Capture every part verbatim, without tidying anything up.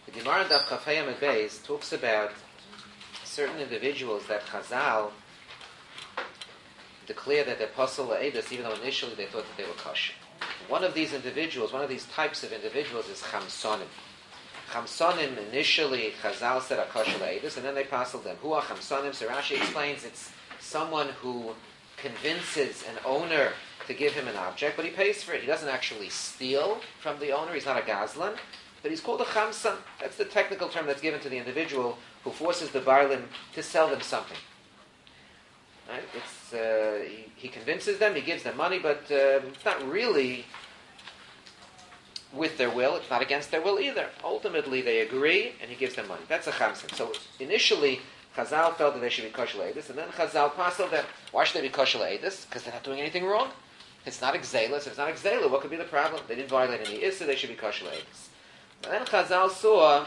The Gemara Daf Chaf Hey Amud Beis talks about certain individuals that Chazal declare that they're Posel La'edus, even though initially they thought that they were kosher. One of these individuals, one of these types of individuals is Chamsonim. Chamsonim, initially Chazal said are kosher La'edus, and then they Posel them. Who are Chamsonim? So Rashi explains it's someone who convinces an owner to give him an object, but he pays for it. He doesn't actually steal from the owner. He's not a gazlan, but he's called a chamsan. That's the technical term that's given to the individual who forces the barlim to sell them something. Right? It's, uh, he, he convinces them, he gives them money, but uh, it's not really with their will. It's not against their will either. Ultimately, they agree, and he gives them money. That's a chamsan. So initially, Chazal felt that they should be kosher le'edus, and then Chazal pasaled them. Why should they be kosher le'edus? Because they're not doing anything wrong. It's not exela. So if it's not exela, what could be the problem? They didn't violate any issa, they should be kosher le'edus. And then Chazal saw,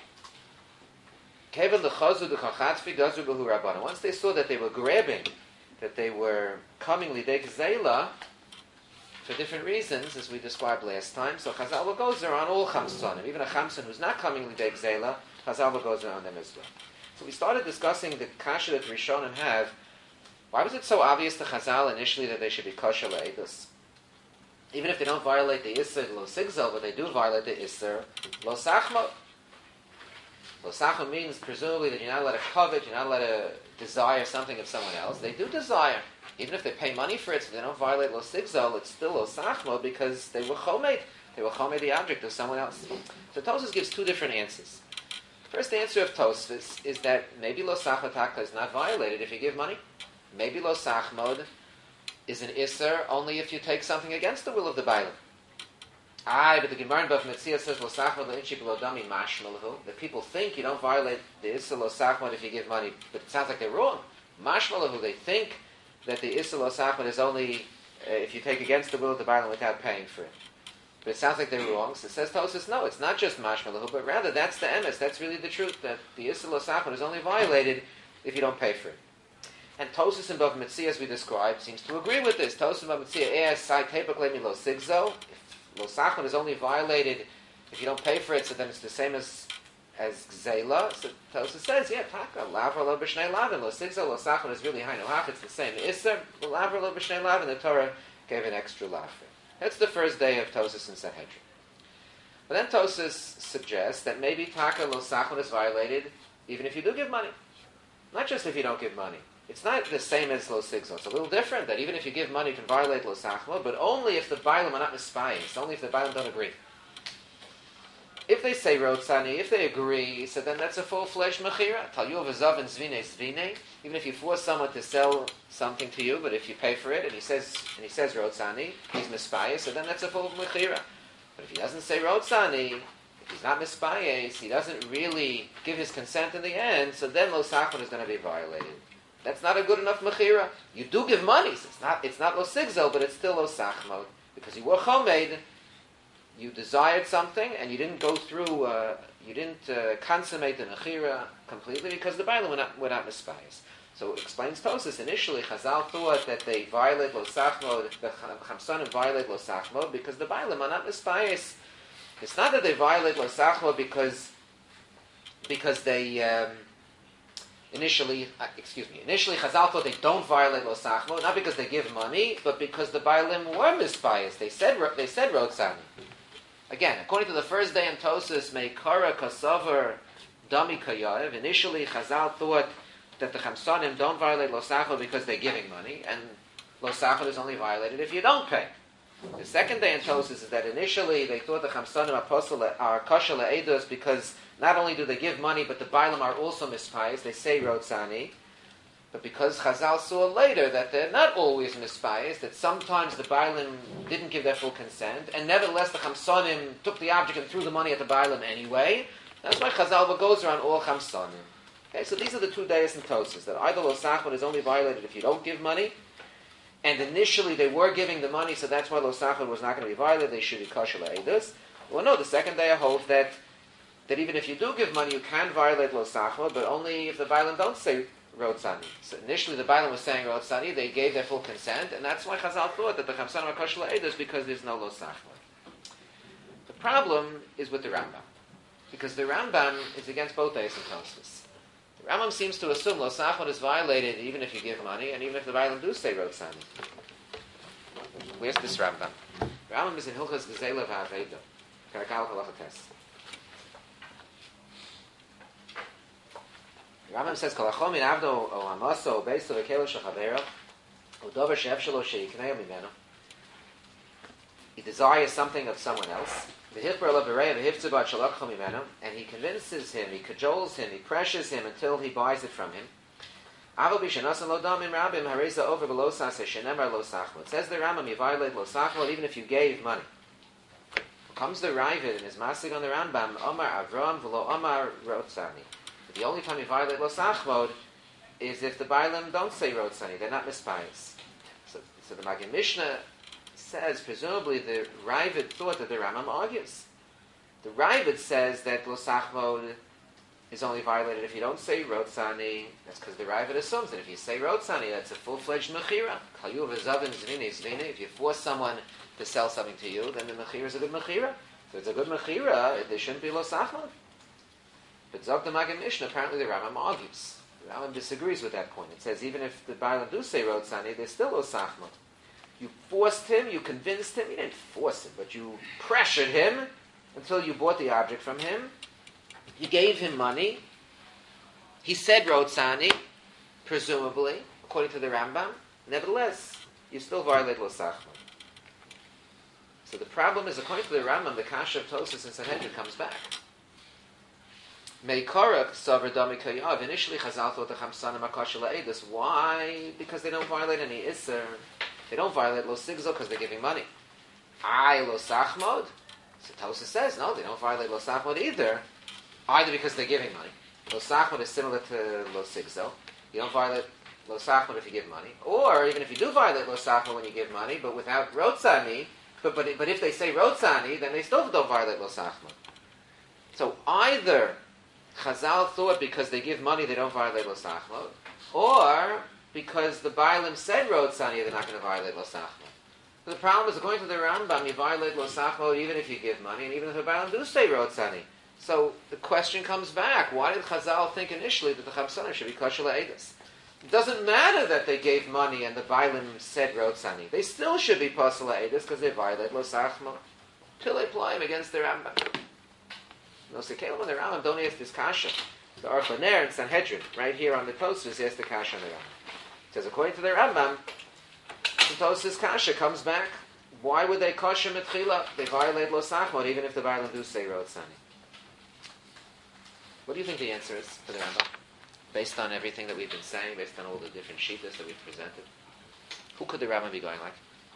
once they saw that they were grabbing, that they were coming lidei gzela for different reasons, as we described last time, so Chazal goes around all chamsonim. Even a chamson who's not coming lidei gzela, Chazal goes around them as well. So we started discussing the kasha that Rishonim have. Why was it so obvious to Chazal initially that they should be kosher le'edus? Even if they don't violate the Isser lo sigzel, but they do violate the Isser lo sachmo. Lo sachmo means presumably that you're not allowed to covet, you're not allowed to desire something of someone else. They do desire. Even if they pay money for it, so they don't violate lo sigzel, it's still lo sachmo because they were chomed. They were chomed the object of someone else. So Tosfos gives two different answers. First answer of Tosfos is that maybe lo sachmo is not violated if you give money. Maybe lo sachmod is an isser only if you take something against the will of the bailam. Aye, but the Gemara in Bava Metzia says lo sachmod le'inchi b'lo dami mashmalahu. The people think you don't violate the isser lo sachmod if you give money, but it sounds like they're wrong. Mashmalahu, they think that the isser lo sachmod is only uh, if you take against the will of the bailam without paying for it. But it sounds like they're wrong. So it says Tosfos, no, it's not just mashmalahu, but rather that's the emes. That's really the truth, that the isser lo sachmod is only violated if you don't pay for it. And Tosfos in Bava Metzia, as we described, seems to agree with this. Tosfos in Bava Metzia asks, "Sai tepaklemi lo sigzo." If lo sachmod is only violated if you don't pay for it, so then it's the same as as gzela. So Tosfos says, "Yeah, taka lavra lo b'shnei lavin lo sigzo lo sachmod is really high no hach. It's the same. Isser lavra lo b'shnei lavin. The Torah gave an extra lavra." That's the first day of Tosfos in Sanhedrin. But then Tosfos suggests that maybe taka lo sachmod is violated even if you do give money, not just if you don't give money. It's not the same as lo sigzo. It's a little different, that even if you give money, you can violate lo sachmo, but only if the bailam are not mispaying. Only if the bailam don't agree. If they say rotzani, if they agree, so then that's a full-fledged mechira. Tal yu v'zav and zvine zvine. Even if you force someone to sell something to you, but if you pay for it, and he says and he says rotzani, he's mispaying, so then that's a full mechira. But if he doesn't say rotzani, if he's not mispaying, he doesn't really give his consent in the end, so then lo sachmo is going to be violated. That's not a good enough mechira. You do give money, so it's not it's not lo sigzel, but it's still lo sachmod, because you were chomed, you desired something, and you didn't go through, uh, you didn't uh, consummate the mechira completely, because the bailam were not, were not mispayas. So it explains Tosfos, initially Chazal thought that they violate lo sachmod, the chamsonim violate lo sachmod, because the bailam are not mispayas. It's not that they violate lo sachmod because, because they... Um, Initially, uh, excuse me, initially Chazal thought they don't violate lo sachmo, not because they give money, but because the bailim were misbiased. They said they said rotzani. Again, according to the first day in Tosfos, meikara kasavar dami kayav. Initially, Chazal thought that the chamsonim don't violate lo sachmo because they're giving money, and lo sachmo is only violated if you don't pay. The second day in Tosfos is that initially they thought the chamsonim apostle are kosher le'edus because not only do they give money, but the bailam are also mispayas. They say rotzani, but because Chazal saw later that they're not always mispayas, that sometimes the bailam didn't give their full consent, and nevertheless the chamsonim took the object and threw the money at the bailam anyway. That's why Chazal goes around all chamsonim. Okay, so these are the two days in Tosfos, that either lo sachmod is only violated if you don't give money, and initially they were giving the money, so that's why lo sachmod was not going to be violated. They should be kosher le'edus. Well, no, the second day I hold that that even if you do give money, you can violate lo sachmod, but only if the bailam don't say rotzani. So initially the bailam was saying rotzani, they gave their full consent, and that's why Chazal thought that the chamsonim are kosher le'edus because there's no lo sachmod. The problem is with the Rambam. because the Rambam is against both Beis and Tosfos. The Rambam seems to assume lo sachmod is violated even if you give money, and even if the Bailam do say rotzani. Where's this Rambam? The Rambam is in Hilchos Gezeilah v'Aveidah. Karakal halacha test. The Rambam says, Kalachom min avdo o amaso o beiso v'kelo shechavero o dover she'efshelo she'yikneo mimeno. He desires something of someone else. And he convinces him, he cajoles him, he pressures him until he buys it from him. It says the Rambam, you violate lo sachmod even if you gave money. Comes the Ravid and his masig on the Rambam, Omar Avram v'lo Omar Rotzani. The only time you violate lo sachmod is if the Bailam don't say Rotzani, they're not mispious. So, so the Magid Mishnah says, presumably the Ravid thought that the Rambam argues. The Ravid says that lo sachmod is only violated if you don't say rotzani. That's because the Ravid assumes that if you say rotzani, that's a full-fledged mechira. If you force someone to sell something to you, then the mechira is a good mechira. So it's a good mechira, there shouldn't be lo sachmod. But Zog the Magid Mishnah, apparently the Rambam argues. The Rambam disagrees with that point. It says even if the Bailam do say rotzani, there's still lo sachmod. You forced him, you convinced him, you didn't force him, but you pressured him until you bought the object from him. You gave him money. He said rotzani, presumably, according to the Rambam. Nevertheless, you still violate lo sachmod. So the problem is, according to the Rambam, the kasha of Tosfos and Sanhedrin comes back. Meikorak savar dami kayav. Initially, Chazal thought the chamsanim akasha la'edus. Why? Because they don't violate any iser. They don't violate lo sigzo because they're giving money. I lo sachmod. So Tosfos says no, they don't violate lo sachmod either. Either because they're giving money. Lo sachmod is similar to lo sigzo. You don't violate lo sachmod if you give money, or even if you do violate lo sachmod when you give money, but without rotzani. But but but if they say rotzani, then they still don't violate lo sachmod. So either Chazal thought because they give money they don't violate lo sachmod, or because the Bailam said rotzani, they're not going to violate lo sachmod. So the problem is, according to the Rambam, you violate lo sachmod even if you give money, and even if the Bailam do say rotzani. So the question comes back: why did Chazal think initially that the Chamsanim should be kosher la'edus? It doesn't matter that they gave money and the Bailam said rotzani; they still should be kosher la'edus because they violate lo sachmod till they apply him against the Rambam. No sekelim and the Rambam don't ask this kasha. The Aruch LaNer and Sanhedrin, right here on the Tosfos, ask the kasha on the Rambam. It says according to the Rambam, the Tosfos kasha comes back. Why would they kosher mitchila? They violate lo sachmod even if the Bailam do say rotzani. What do you think the answer is for the Rambam? Based on everything that we've been saying, based on all the different shittas that we've presented, who could the Rambam be going like?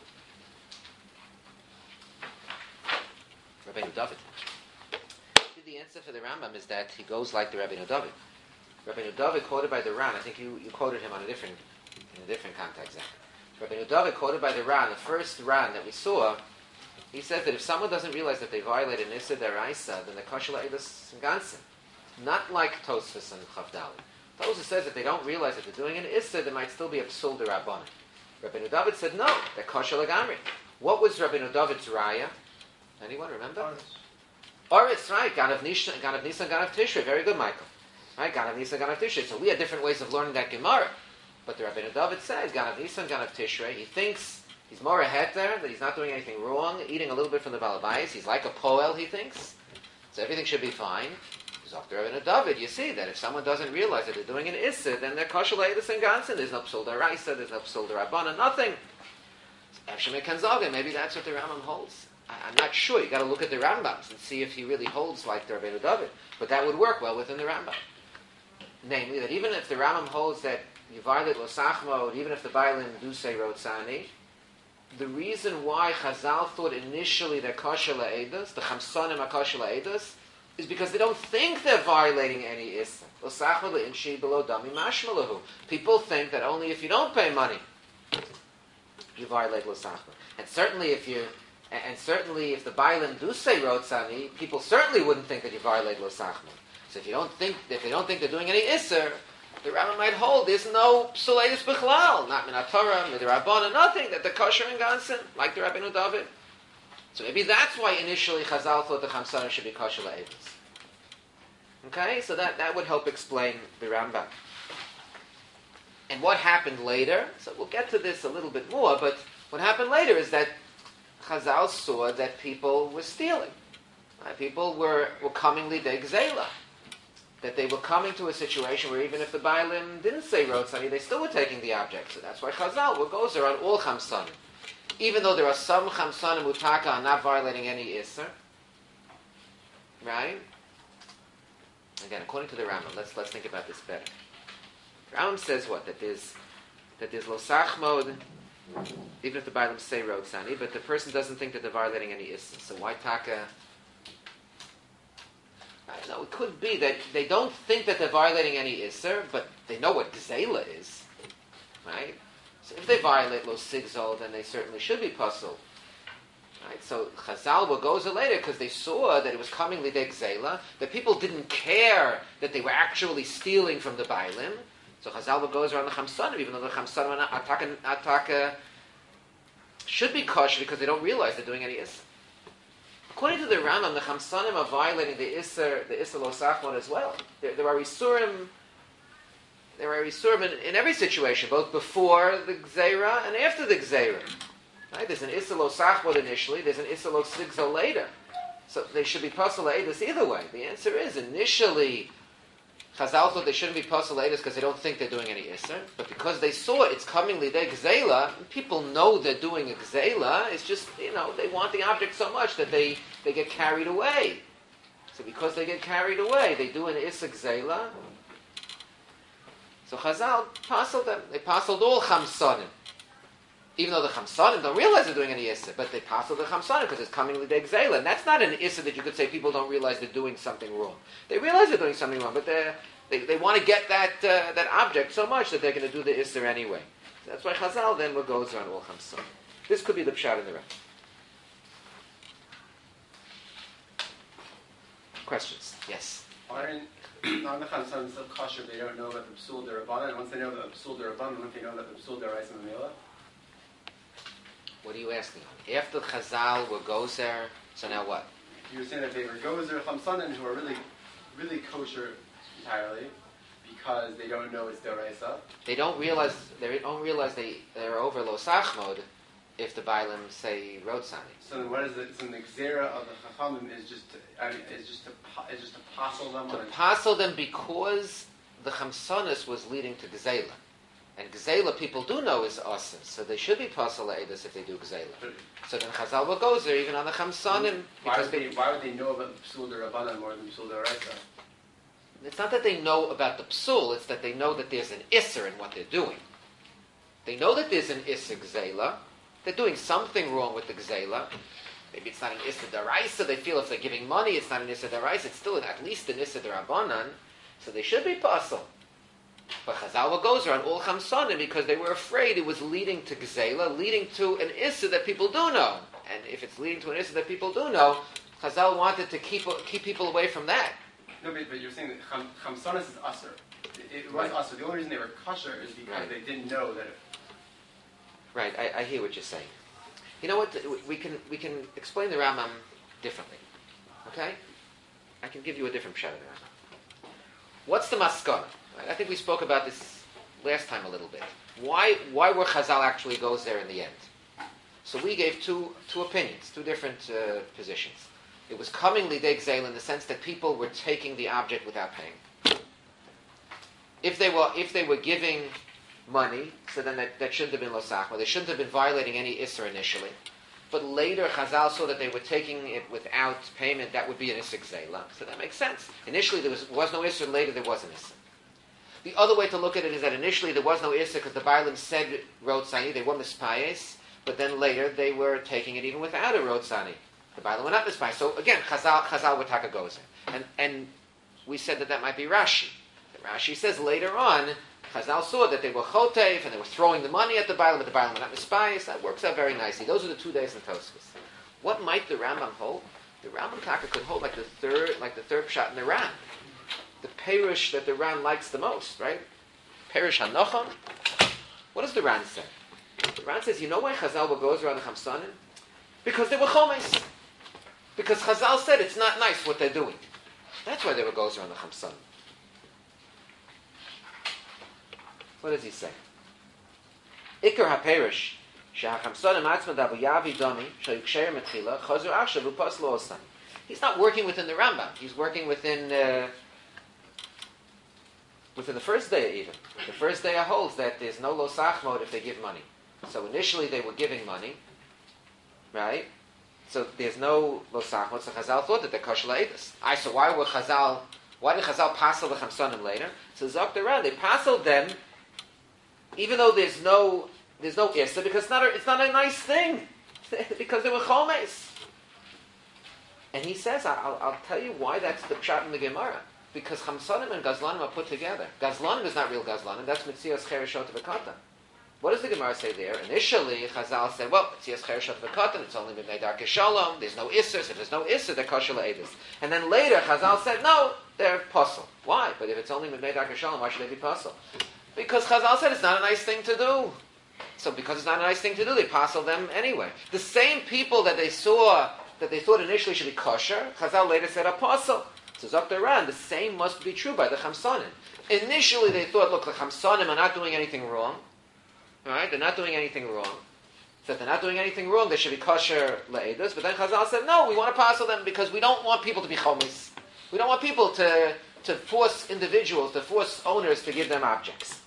Rabbeinu David. The answer for the Rambam is that he goes like the Rabbeinu David. Rabbeinu David quoted by the Ran. I think you, you quoted him on a different in a different context. Rabbeinu David quoted by the Ran. The first Ran that we saw, he says that if someone doesn't realize that they violated an Issa Deraisa, then the kosher la'edus gansen. Not like Tosfos and Chavdali. Tosfos says that they don't realize that they're doing an Issa, there might still be a psul derabbanan. Rabbeinu David said no, they're kosher lagamri. What was Rabbeinu David's raya? Anyone remember? Oritz, right? Ganav Nisan, Ganav Nisan, Ganav Tishrei. Very good, Michael. Right? Ganav Nisan, Ganav Tishrei. So we have different ways of learning that Gemara. But the Rabbeinu David says Ganav Nisan, Ganav Tishrei. He thinks he's more ahead there, that he's not doing anything wrong, eating a little bit from the Balabayas. He's like a poel, he thinks. So everything should be fine. Because after Rabbeinu David, you see that if someone doesn't realize that they're doing an Issa, then they're kosher la'edus and gansen. There's no psul deraisa, there's no psul derabbanan, nothing. Maybe that's what the Rambam holds. I'm not sure. You got to look at the Rambams and see if he really holds like the Rabbeinu David. But that would work well within the Rambam. Namely, that even if the Rambam holds that you violate lo sachmod, even if the Bailim do say rotzani, the reason why Chazal thought initially they're kosher la'edus, the chamsanim are kosher la'edus, is because they don't think they're violating any issa. Lo sachmod le'inshi below dami mashmalahu. People think that only if you don't pay money, you violate lo sachmod. And certainly if you And certainly, if the Bailim do say rotzani, people certainly wouldn't think that you violate lo sachmod. So if you don't think, if they don't think they're doing any iser, the Rambam might hold there's no psuleidus bichlal, not min haTorah, midrabanan, nothing that the kosher and gansen, like the Rabbeinu David. So maybe that's why initially Chazal thought the chamsanim should be kosher la'edus. Okay, so that, that would help explain the Rambam. And what happened later, so we'll get to this a little bit more, but what happened later is that Chazal saw that people were stealing. Right? People were, were coming lidei gzeila. That they were coming to a situation where even if the Bailim didn't say Rotzani, they still were taking the object. So that's why Chazal, what goes there on all Chamsanim. Even though there are some Chamsanim Utaka are not violating any Isser. Right? Again, according to the Rambam, let's let's think about this better. Rambam says what? That there's that there's losach mode, even if the Bailim say Rotzani, but the person doesn't think that they're violating any Isser. So why Taka? No, it could be that they don't think that they're violating any Isser, but they know what Gzeila is. Right? So if they violate Lo Sigzol, then they certainly should be puzzled. Right? So Chazal will goes later because they saw that it was coming Lidei Gzeila, that people didn't care that they were actually stealing from the Bailim. So Chazal will goes around the Chamsanim, even though the Chamsanim Ataka, Ataka should be kosher because they don't realize they're doing any Isser. According to the Rambam, the Chamsanim are violating the Isser, the Isser Lo Sachmod as well. There, there are Isurim, there are Isurim in, in every situation, both before the Gzeira and after the Gzeira. Right? There's an Isser Lo Sachmod initially, there's an Isser Lo Sigzol later. So they should be Pasal Eidus either way. The answer is, initially, Chazal thought they shouldn't be Pasal Eidus because they don't think they're doing any Isser. But because they saw it's coming Lidei Gzeila, people know they're doing a Gzeila, it's just, you know, they want the object so much that they, they get carried away. So because they get carried away, they do an Isser Gzeila. So Chazal pasaled them. They pasaled all Chamsanim. Even though the Chamsanim don't realize they're doing any Isser, but they pasaled the Chamsanim because it's coming Lidei Gzeila. And that's not an Isser that you could say people don't realize they're doing something wrong. They realize they're doing something wrong, but they they they want to get that uh, that object so much that they're going to do the Isser anyway. So that's why Chazal then what goes on all Chamsanim. This could be the pshat in the rest. Questions? Yes. Aren't on the Chamsanim still kosher? They don't know about the Psul Derabanan. Once they know about the Psul Derabanan, once they know about the Psul Deraisa Mamela. What are you asking? After Chazal were gozer, so now what? You were saying that they were gozer Chamsanim who are really, really kosher entirely because they don't know it's Deraisa. They don't realize they don't realize they they're over Lo Sachmod if the Bailim say Rotzani. So then what is it? So the Gzera of the Chachamim is just to, I mean, is just to is just to passel them. To passel them because the Chamsanis was leading to Gzeila. And Gzeila people do know is awesome, so they should be Pasal Eidus if they do Gzeila. So then Chazal will goes there even on the Chamsanim. Why would, they, why would they know about the Psul Derabanan more than the Psul Deraisa? It's not that they know about the Psul, it's that they know that there's an Isser in what they're doing. They know that there's an Isser Gzeila. They're doing something wrong with the Gzeila. Maybe it's not an Isser Deraisa. They feel if they're giving money, it's not an Isser Deraisa. It's still at least an Isser Derabanan. So they should be Pasal. But Chazal goes around all Chamsanim because they were afraid it was leading to Gzeila, leading to an Issa that people do know. And if it's leading to an Issa that people do know, Chazal wanted to keep keep people away from that. No, but, but you're saying that Cham, Chamsanis is Usr. It, it was Right. Usr. The only reason they were kosher is because Right. they didn't know that it... Right, I, I hear what you're saying. You know what? We can we can explain the Rambam differently. Okay? I can give you a different pshat of the Rambam. What's the maskana? I think we spoke about this last time a little bit. Why why were Chazal actually goes there in the end? So we gave two two opinions, two different uh, positions. It was coming Lidei Gzeil in the sense that people were taking the object without paying. If they were if they were giving money, so then that, that shouldn't have been Losachma. They shouldn't have been violating any Isser initially. But later Chazal saw that they were taking it without payment. That would be an Isser Gzeila. So that makes sense. Initially there was, was no Isser, later there was an Isser. The other way to look at it is that initially there was no Isser because the Bailim said Rotzani, they were Mispayes, but then later they were taking it even without a Rotzani. The Bailim were not Mispayes. So again, Chazal, Chazal Wataka goes in. And, and we said that that might be Rashi. Rashi says later on, Chazal saw that they were Chotev and they were throwing the money at the Bailim, but the Bailim were not Mispayes. That works out very nicely. Those are the two days in Tosfos. What might the Rambam hold? The Rambam Taka could hold like the third, like the third shot in the Ran. The Perush that the Ran likes the most, right? Perush Hanocham. What does the Ran say? The Ran says, you know why Chazal goes around the Chamsanim? Because they were Chomes. Because Chazal said it's not nice what they're doing. That's why they were gozer on the Chamson. What does he say? Ikar HaPerish, Shehachamsonim Atzma Davu Yavi Domi, Shayuksher Metchila, Chazur Achshav Upas Lo Osam. He's not working within the Rambam. He's working within uh, within the first day even. The first day holds that there's no losach mode if they give money. So initially they were giving money, right? So there's no losach mode. So Chazal thought that they're kosher la'edus. I so why were Chazal? Why did Chazal passel the chamsonim later? So Zokter around they passeled them, even though there's no there's no issa because it's not a, it's not a nice thing because they were chomes. And he says, I'll, I'll tell you why that's the pshat in the Gemara. Because Chamsonim and Gazlanim are put together. Gazlanim is not real Gazlanim, that's Metzias Chereshot V'Katan. What does the Gemara say there? Initially, Chazal said, well, Metzias Chereshot V'Katan, it's only B'nei Darkei Shalom, there's no Isser, so if there's no Isser, they're kosher la'edus. And then later, Chazal said, no, they're puzzle. Why? But if it's only B'nei Darkei Shalom, why should they be puzzle? Because Chazal said it's not a nice thing to do. So because it's not a nice thing to do, they puzzle them anyway. The same people that they saw that they thought initially should be kosher, Chazal later said apostle. So Zokter Ran, the same must be true by the Chamsonim. Initially they thought, look, the Chamsonim are not doing anything wrong. Alright, they're not doing anything wrong. So if they're not doing anything wrong, they should be kosher la'edus. But then Chazal said, no, we want to passel them because we don't want people to be chomis. We don't want people to, to force individuals, to force owners to give them objects.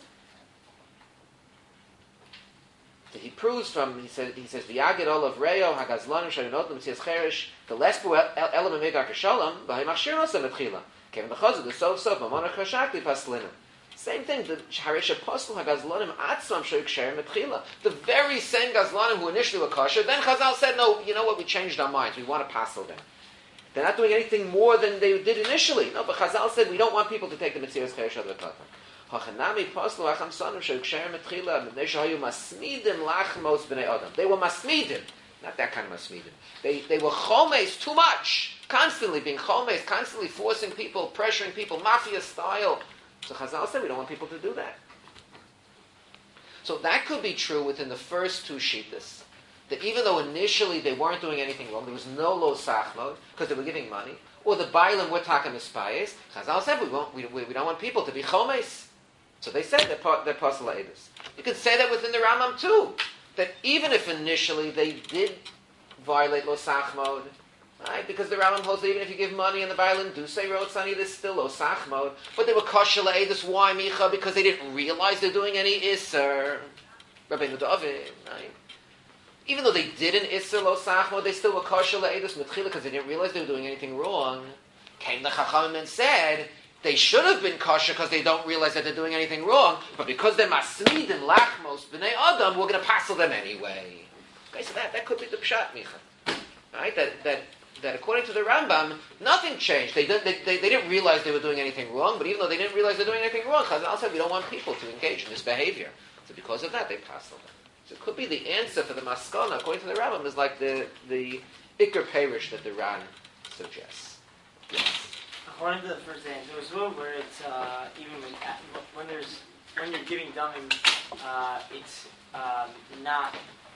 So he proves from, he says, he says, V'yagid olav reo, hagazlanim shayunot l'mitzias cherish, the lesbu element mei darkei shalom, v'hay machshir nosa v'tchila. Kevin b'chazud, the sof sof, mamona chashakli paslina. Same thing, the harish apostle hagazlanim atzmam shayuksher metchila. The very same gazlanim who initially were kosher, then Chazal said, no, you know what, we changed our minds, we want to passel them. They're not doing anything more than they did initially. No, but Chazal said, we don't want people to take the mitzias cherish of the katan. They were masmidim, not that kind of masmidim. They they were chomes too much, constantly being chomes, constantly forcing people, pressuring people, mafia style. So Chazal said we don't want people to do that. So that could be true within the first two shittas. That even though initially they weren't doing anything wrong, there was no lo sachmod because they were giving money, or the bailam were taking mispayes. Chazal said we won't, we, we, we don't want people to be chomes. So they said they're, they're pasal la'edus. You could say that within the Rambam too. That even if initially they did violate lo sachmod, right? Because the Rambam holds that even if you give money and the violin do say rotzani, there's still lo sachmod. But they were kosher la'edus. Why, Micha? Because they didn't realize they're doing any isser. Rabbeinu David, right? Even though they did an isser lo sachmod, they still were kosher la'edus mitchila because they didn't realize they were doing anything wrong. Came the Chachamim and said, they should have been kosher because they don't realize that they're doing anything wrong, but because they're masmid and lachmos b'nei adam, we're going to passel them anyway. Okay, so that, that could be the pshat, Micha. Right? That, that, that according to the Rambam, nothing changed. They, did, they, they, they didn't realize they were doing anything wrong, but even though they didn't realize they're doing anything wrong, Chazal said we don't want people to engage in this behavior. So because of that, they passel them. So it could be the answer for the maskana, according to the Rambam, is like the, the Iker Perish that the Ran suggests. Yes. According to the first day, there was one where it's uh, even when, when there's when you're giving dummy, uh, it's um, not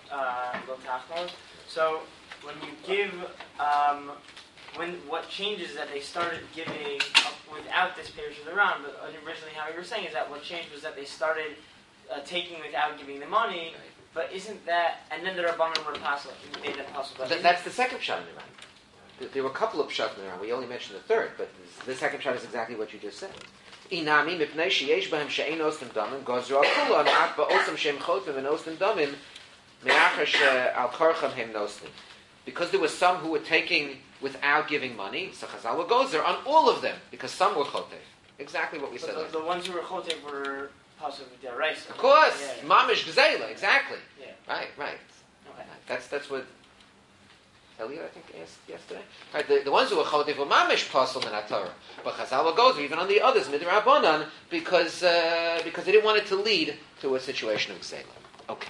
lo tachmod. So when you give, um, when what changes is that they started giving uh, without this parish of the round. But originally, how you were saying is that what changed was that they started uh, taking without giving the money. Right. But isn't that and then the rabbanon were possible? Made that possible. Th- that's the second pshat in the Ran. There were a couple of pshat in the Ran. We only mentioned the third, but the second pshat is exactly what you just said. Inami mipnei sheyesh bahem she'ein ostem damim gozru akula na'at ba'osam shem chotim and ostem damim me'achar al karcham hem noslim. Because there were some who were taking without giving money, so Chazal will gozer on all of them because some were chotev. Exactly what we so said. The, the ones who were chotev were possibly deraisa. Of course, yeah. mamish gzeila. Exactly. Yeah. Right. Right. Okay. That's that's what Elliot, I think, asked yesterday. Right, the, the ones who were chodev were mamish pasal min haTorah, but Chazal goes even on the others midrabanan because uh, because they didn't want it to lead to a situation of gzeila. Okay.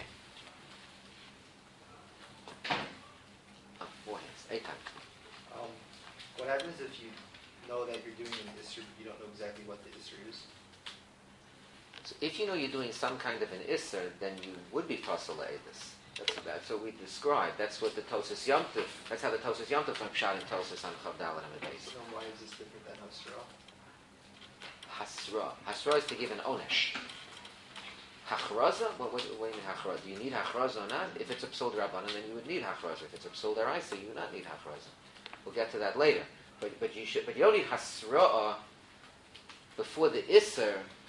Oh, boy, it's eight times. Um, what happens if you know that you're doing an isser, but you don't know exactly what the isser is? So if you know you're doing some kind of an isser, then you would be pasal la'edus. That's, that's what we described. That's what the Tosas Yomtiv, that's how the Tosas Yomtiv from Pshat and Tosas on Chavdal and Amidais. So why is this different than Hasra? Hasra. Hasra is to give an onesh. Hachraza? What, what, what do you mean hachraza? Do you need hachraza or not? If it's a psul d'Rabbanan, then you would need hachraza. If it's a psul d'Oraisa, you would not need hachraza. We'll get to that later. But but you should. But you don't need hasra before the isser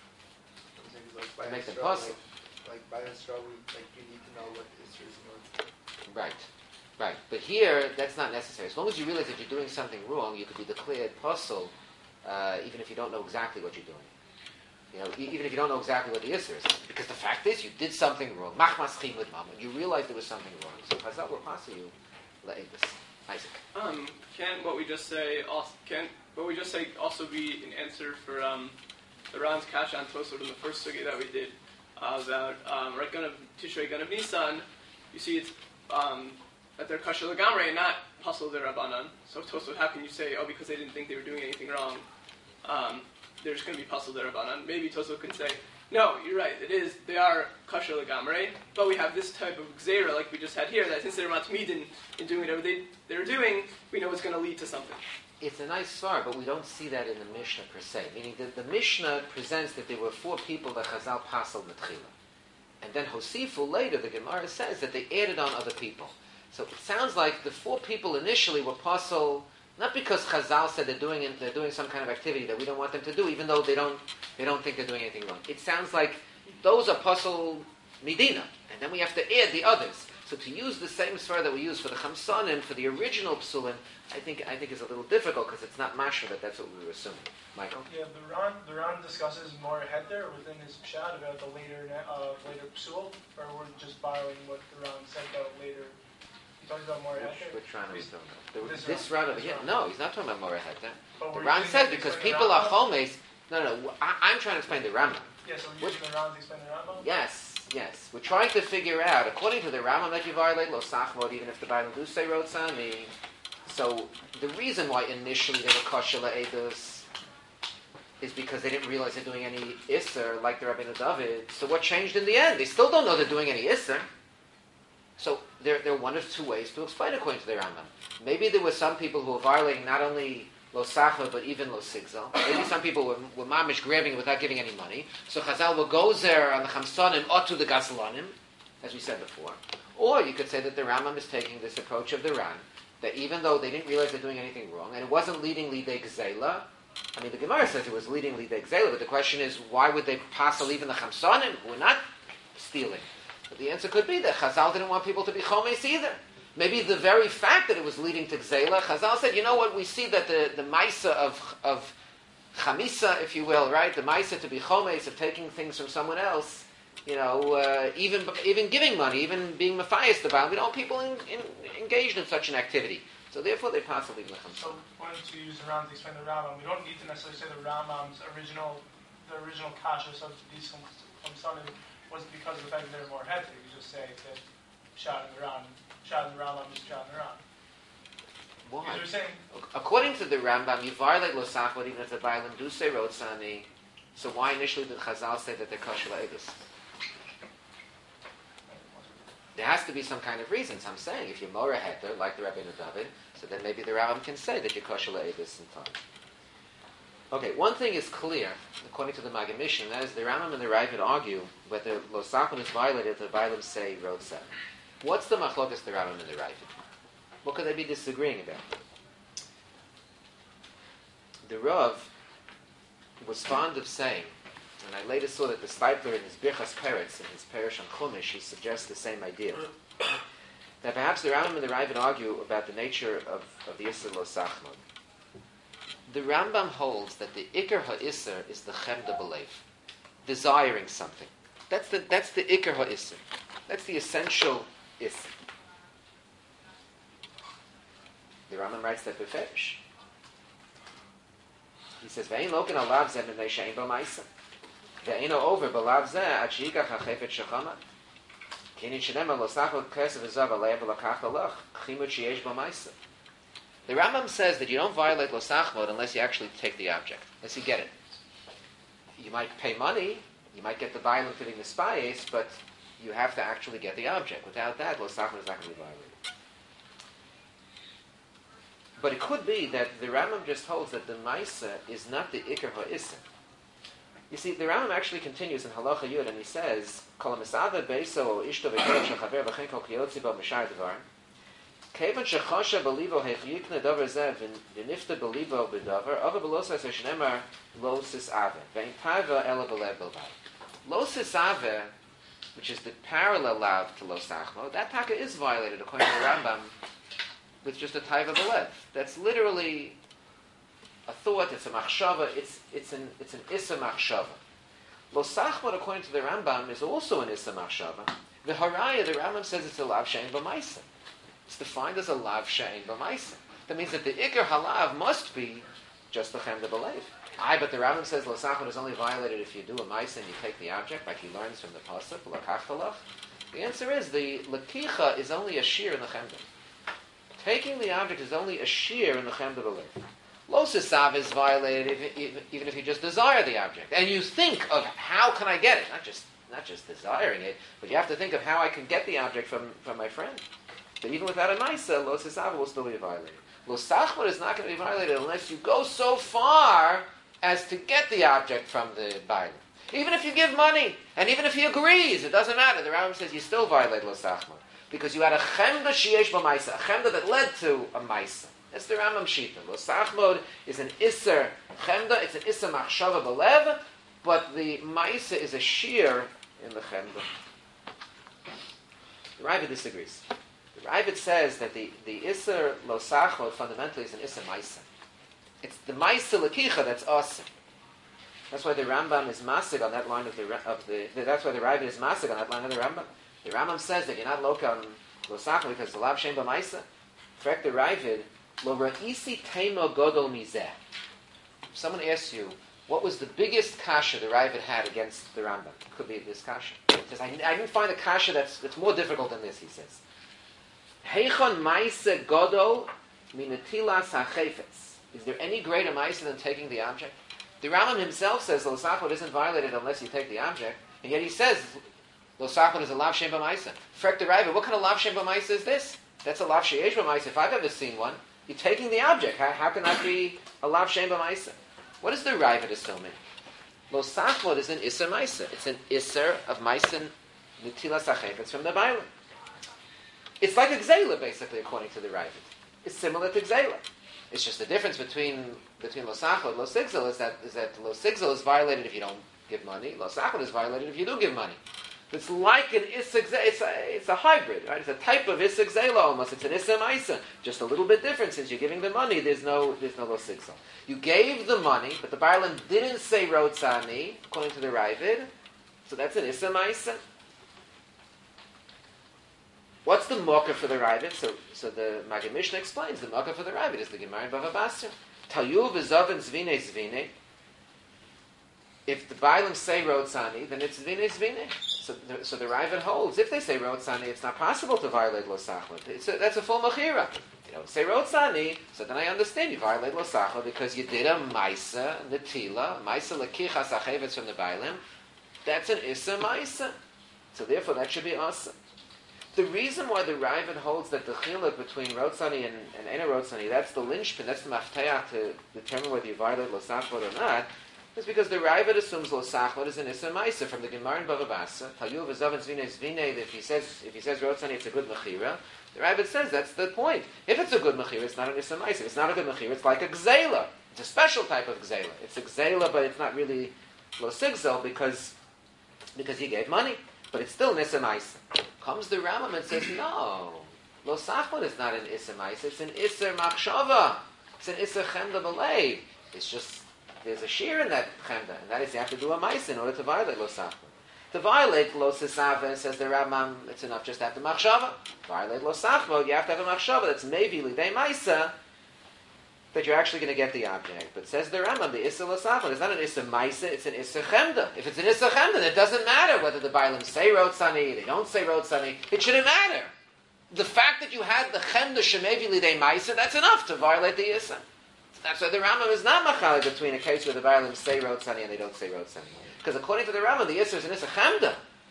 Like to make them Hasra, possible. Like, like by Hasra, we, like you need to know what the Isra is in order to... Right, right. But here, that's not necessary. As long as you realize that you're doing something wrong, you could be declared puzzle, uh, even if you don't know exactly what you're doing. You know, e- even if you don't know exactly what the issue is, because the fact is, you did something wrong. Machmaschim with mama. You realized there was something wrong. So Chazal will pass you le'edus. Isaac. Um, can what we just say also can what we just say also be an answer for um, the Ran's Kash on Tosot in the first sugi that we did uh, about um, right Ganav Tishrei Ganav Nisan? You see, it's um, that they're kasher legamrei and not pasal de Rabbanan. So Tosot, how can you say, oh, because they didn't think they were doing anything wrong, um, they're just going to be pasal de Rabbanan? Maybe Tosot can say, no, you're right. It is. They are kasher legamrei, but we have this type of gzeira, like we just had here, that since they're matmidin in doing whatever they they're doing, we know it's going to lead to something. It's a nice svar, but we don't see that in the Mishnah per se. Meaning that the Mishnah presents that there were four people that Chazal pasal metchila, and then Hosifu later, the Gemara says that they added on other people. So it sounds like the four people initially were pasal. Not because Chazal said they're doing they're doing some kind of activity that we don't want them to do, even though they don't they don't think they're doing anything wrong. It sounds like those are puzzle Medina, and then we have to add the others. So to use the same svar that we use for the Chamsanim, for the original psulim, I think I think is a little difficult because it's not mashra, but that's what we were assuming. Michael? Yeah, the Ran the Ran discusses more ahead there within his pshat about the later uh, later psul, or we're just borrowing what the Ran said about later. Talking about more ahead there? Which Ran are we talking about? The, This this Ran. Ran over This here? Ran. No, he's not talking about more ahead there. But The we're Ran using says it to because explain the people are Rambam? chomes. No, no, no. I, I'm trying to explain the Rambam. Yeah, so we're using the Ran to explain the Rambam? Yes, yes. We're trying to figure out, according to the Rambam, that you violate Lo Sachmod, even if the Bailam do say wrote Sami. So the reason why initially they were kosher la'edus is because they didn't realize they're doing any Isser, like the Rabbeinu David. So what changed in the end? They still don't know they're doing any Isser. So there, there are one of two ways to explain according to the Rambam. Maybe there were some people who were violating not only Lo Sachmod, but even Lo Sigzal. Maybe some people were, were mamish grabbing it without giving any money. So Chazal will go there on the Chamsanim or to the Gazlanim, as we said before. Or you could say that the Rambam is taking this approach of the Ran, that even though they didn't realize they're doing anything wrong, and it wasn't leading Lidei Gzela, I mean, the Gemara says it was leading Lidei Gzela, but the question is, why would they pass even the Chamsanim, who were not stealing? But the answer could be that Chazal didn't want people to be chomes either. Maybe the very fact that it was leading to Gzela, Chazal said, you know what, we see that the, the Maisa of, of Chamisa, if you will, right, the Maisa to be chomes, of taking things from someone else, you know, uh, even even giving money, even being mafias about, we don't want people in, in, engaged in such an activity. So therefore they possibly become So why don't you use the Ran to explain the Rambam? We don't need to necessarily say the Rambam's original, the original kasha of these from Sonim wasn't because of the fact that they're more heter. You just say that Shad and the Ran, Shad and the Rambam is Shad and the Ran. Why? Because you're saying, According to the Rambam, you violate Lo Sachmod even if the Bailam do say Rotzani. So why initially did Chazal say that they're kosher la'edus? There has to be some kind of reasons. I'm saying if you're more a heter, like the Rabbeinu David, so then maybe the Rambam can say that you're kosher la'edus in time. Okay, one thing is clear, according to the Maggid Mishnah, that is the Rambam and the Ravid argue whether Lo Sachmod is violated, the Bailam say Rotzah. What's the machlokas the Rambam and the Ravid? What could they be disagreeing about? The Rav was fond of saying, and I later saw that the Steipler in his Birchas Peretz, in his Perish on Chumash, he suggests the same idea. That perhaps the Rambam and the Ravid argue about the nature of, of the Isser Lo Sachmod. The Rambam holds that the Iker HaIsser is the Chemda Belev, desiring something. That's the that's the Iker HaIsser. That's the essential Isser. The Rambam writes that beferish. He says, "Ve'in loken alav zeh b'nei she'ein bo ma'isa. Ve'eino over b'lav zeh ad she'yikach ha'chefet shechama. Kinin shenema lo sachot kesef v'zav alev v'lakach alach chimut she'yesh bo ma'isa." The Rambam says that you don't violate Lo Sachmod unless you actually take the object, unless you get it. You might pay money, you might get the violent fitting the spies, but you have to actually get the object. Without that, lo sachma is not going to be violated. But it could be that the Rambam just holds that the Maisa is not the Iker HaIsser. You see, the Rambam actually continues in Halacha Yud, and he says, Kol HaMisava Beiso O Ishto V'Kev Shechaver V'Chen Kol Kiyotzi Bo Mishar Devar Kevan Shechosha B'Livo Hechiyikna Dover Zev V'Nifta B'Livo B'Dover Ova B'Losa Seshnemar Lo Sis Ave V'Ein Paiva Ela B'Lev B'Lvav Lo Sis Ave, which is the parallel lav to Lo Sachmo, that taka is violated according to the Rambam with just a taiva b'lev. That's literally a thought. It's a machshava. It's it's an it's an issa machshava. Lo sachmod, according to the Rambam, is also an issa machshava. The haraya, the Rambam says it's a lav shein b'maisa. It's defined as a lav shein b'maisa. That means that the ikar halav must be just the chem de b'lev. Aye, but the Rambam says lo sachmod is only violated if you do a maisa and you take the object, like he learns from the pasuk l'kachtalach. The answer is the lakicha is only a shear in the chemda. Taking the object is only a shear in the chemda b'lev. Lo sisav is violated if, if, even if you just desire the object, and you think of how can I get it, not just not just desiring it, but you have to think of how I can get the object from, from my friend. But even without a maisa, lo sisav will still be violated. Lo sachmod is not going to be violated unless you go so far as to get the object from the bailam. Even if you give money, and even if he agrees, it doesn't matter. The Rambam says you still violate lo sachmod. Because you had a chemda sheyesh b'maisa, a chemda that led to a maisa. That's the Rambam Shita. Lo sachmod is an isser chemda, it's an isser machshava b'lev, but the maisa is a shear in the chemda. The Ravid disagrees. The Ravid says that the, the isser lo sachmod fundamentally is an isser maisa. It's the maisa lakicha that's awesome. That's why the Rambam is masig on that line of the, of the, that's why the Ravid is masig on that line of the Rambam. The Rambam says that you're not loka on lo sachmod because the lav shein b'maisa. Correct the Ravid, lo ra'isi teimo godol mizeh. If someone asks you, what was the biggest kasha the Ravid had against the Rambam? It could be this kasha. He says, I, I didn't find a kasha that's, that's more difficult than this, he says. Heichon maisa godol minatilas hachefetz. Is there any greater maisa than taking the object? The Rambam himself says lo sachmod isn't violated unless you take the object, and yet he says lo sachmod is a lav shein b'maisa. Frek the Ravid, what kind of lav shein b'maisa is this? That's a lav sheyesh b'maisa. If I've ever seen one, you're taking the object. How, how can that be a lav shein b'maisa? What is the Ravid assuming? Lo sachmod is an iser maisa. It's an iser of maisa nitilas hachefetz from the Bailam. It's like a gzela, basically, according to the Ravid. It's similar to gzela. It's just the difference between between lo sachmod and lo sigzel is that is that lo sigzel is violated if you don't give money. Lo sachmod is violated if you do give money. It's like an issa gzela. It's a, it's a hybrid, right? It's a type of issa gzela almost. It's an issa maisa. Just a little bit different. Since you're giving the money, there's no there's no lo sigzel. You gave the money, but the Bailam didn't say rotzani, according to the Ravid. So that's an issa maisa. What's the mocha for the Ravid? So, so the Maggid Mishnah explains the mocha for the Ravid is the Gemara in Bava Basra. Tayu v'zovin zvine zvine. If the Bailam say rotzani, then it's zvine zvine. So, the, so the Ravid holds. If they say rotzani, it's not possible to violate lo sachmod. That's a full mechira. You don't say rotzani, so then I understand you violate lo sachmod because you did a maisa netila, maisa lekichas achevetz from the Bailam. That's an issa maisa. So therefore, that should be awesome. The reason why the Ravid holds that the chiluk between rotzani and, and ena rotzani, that's the linchpin, that's the mafteach to determine whether you violate lo sachmod or not, is because the Ravid assumes lo sachmod is an issa maisa from the Gemara in Bava Basra. Tayu v'zavin zvine zvine. If he says if he says rotzani, it's a good mechira. The Ravid says that's the point. If it's a good mechira, it's not an issa maisa. If it's not a good mechira, it's like a gzela. It's a special type of gzela. It's a gzela, but it's not really lo sigzel because because he gave money. But it's still an issa maisa. Comes the Rambam and says, no, lo sachmod is not an issa maisa, it's an issa machshava. It's an issa chemda b'leiv. It's just, there's a shear in that chemda, and that is you have to do a maisa in order to violate lo sachmod. To violate lo sisave, says the Rambam, it's enough just to have the machshava. Violate lo sachmod, you have to have a machshava that's maybe lidei maisa, that you're actually going to get the object. But says the Rambam, the issa lo sachmod is not an issa maisa, it's an issa chemda. If it's an issa chemda, then it doesn't matter whether the Bailam say rotzani, they don't say rotzani. It shouldn't matter. The fact that you had the chemda shemevi lidei maisa, that's enough to violate the issa. That's why the Rambam is not machal between a case where the Bailam say rotzani and they don't say rotzani. Because according to the Rambam, the issa is an issa chemda.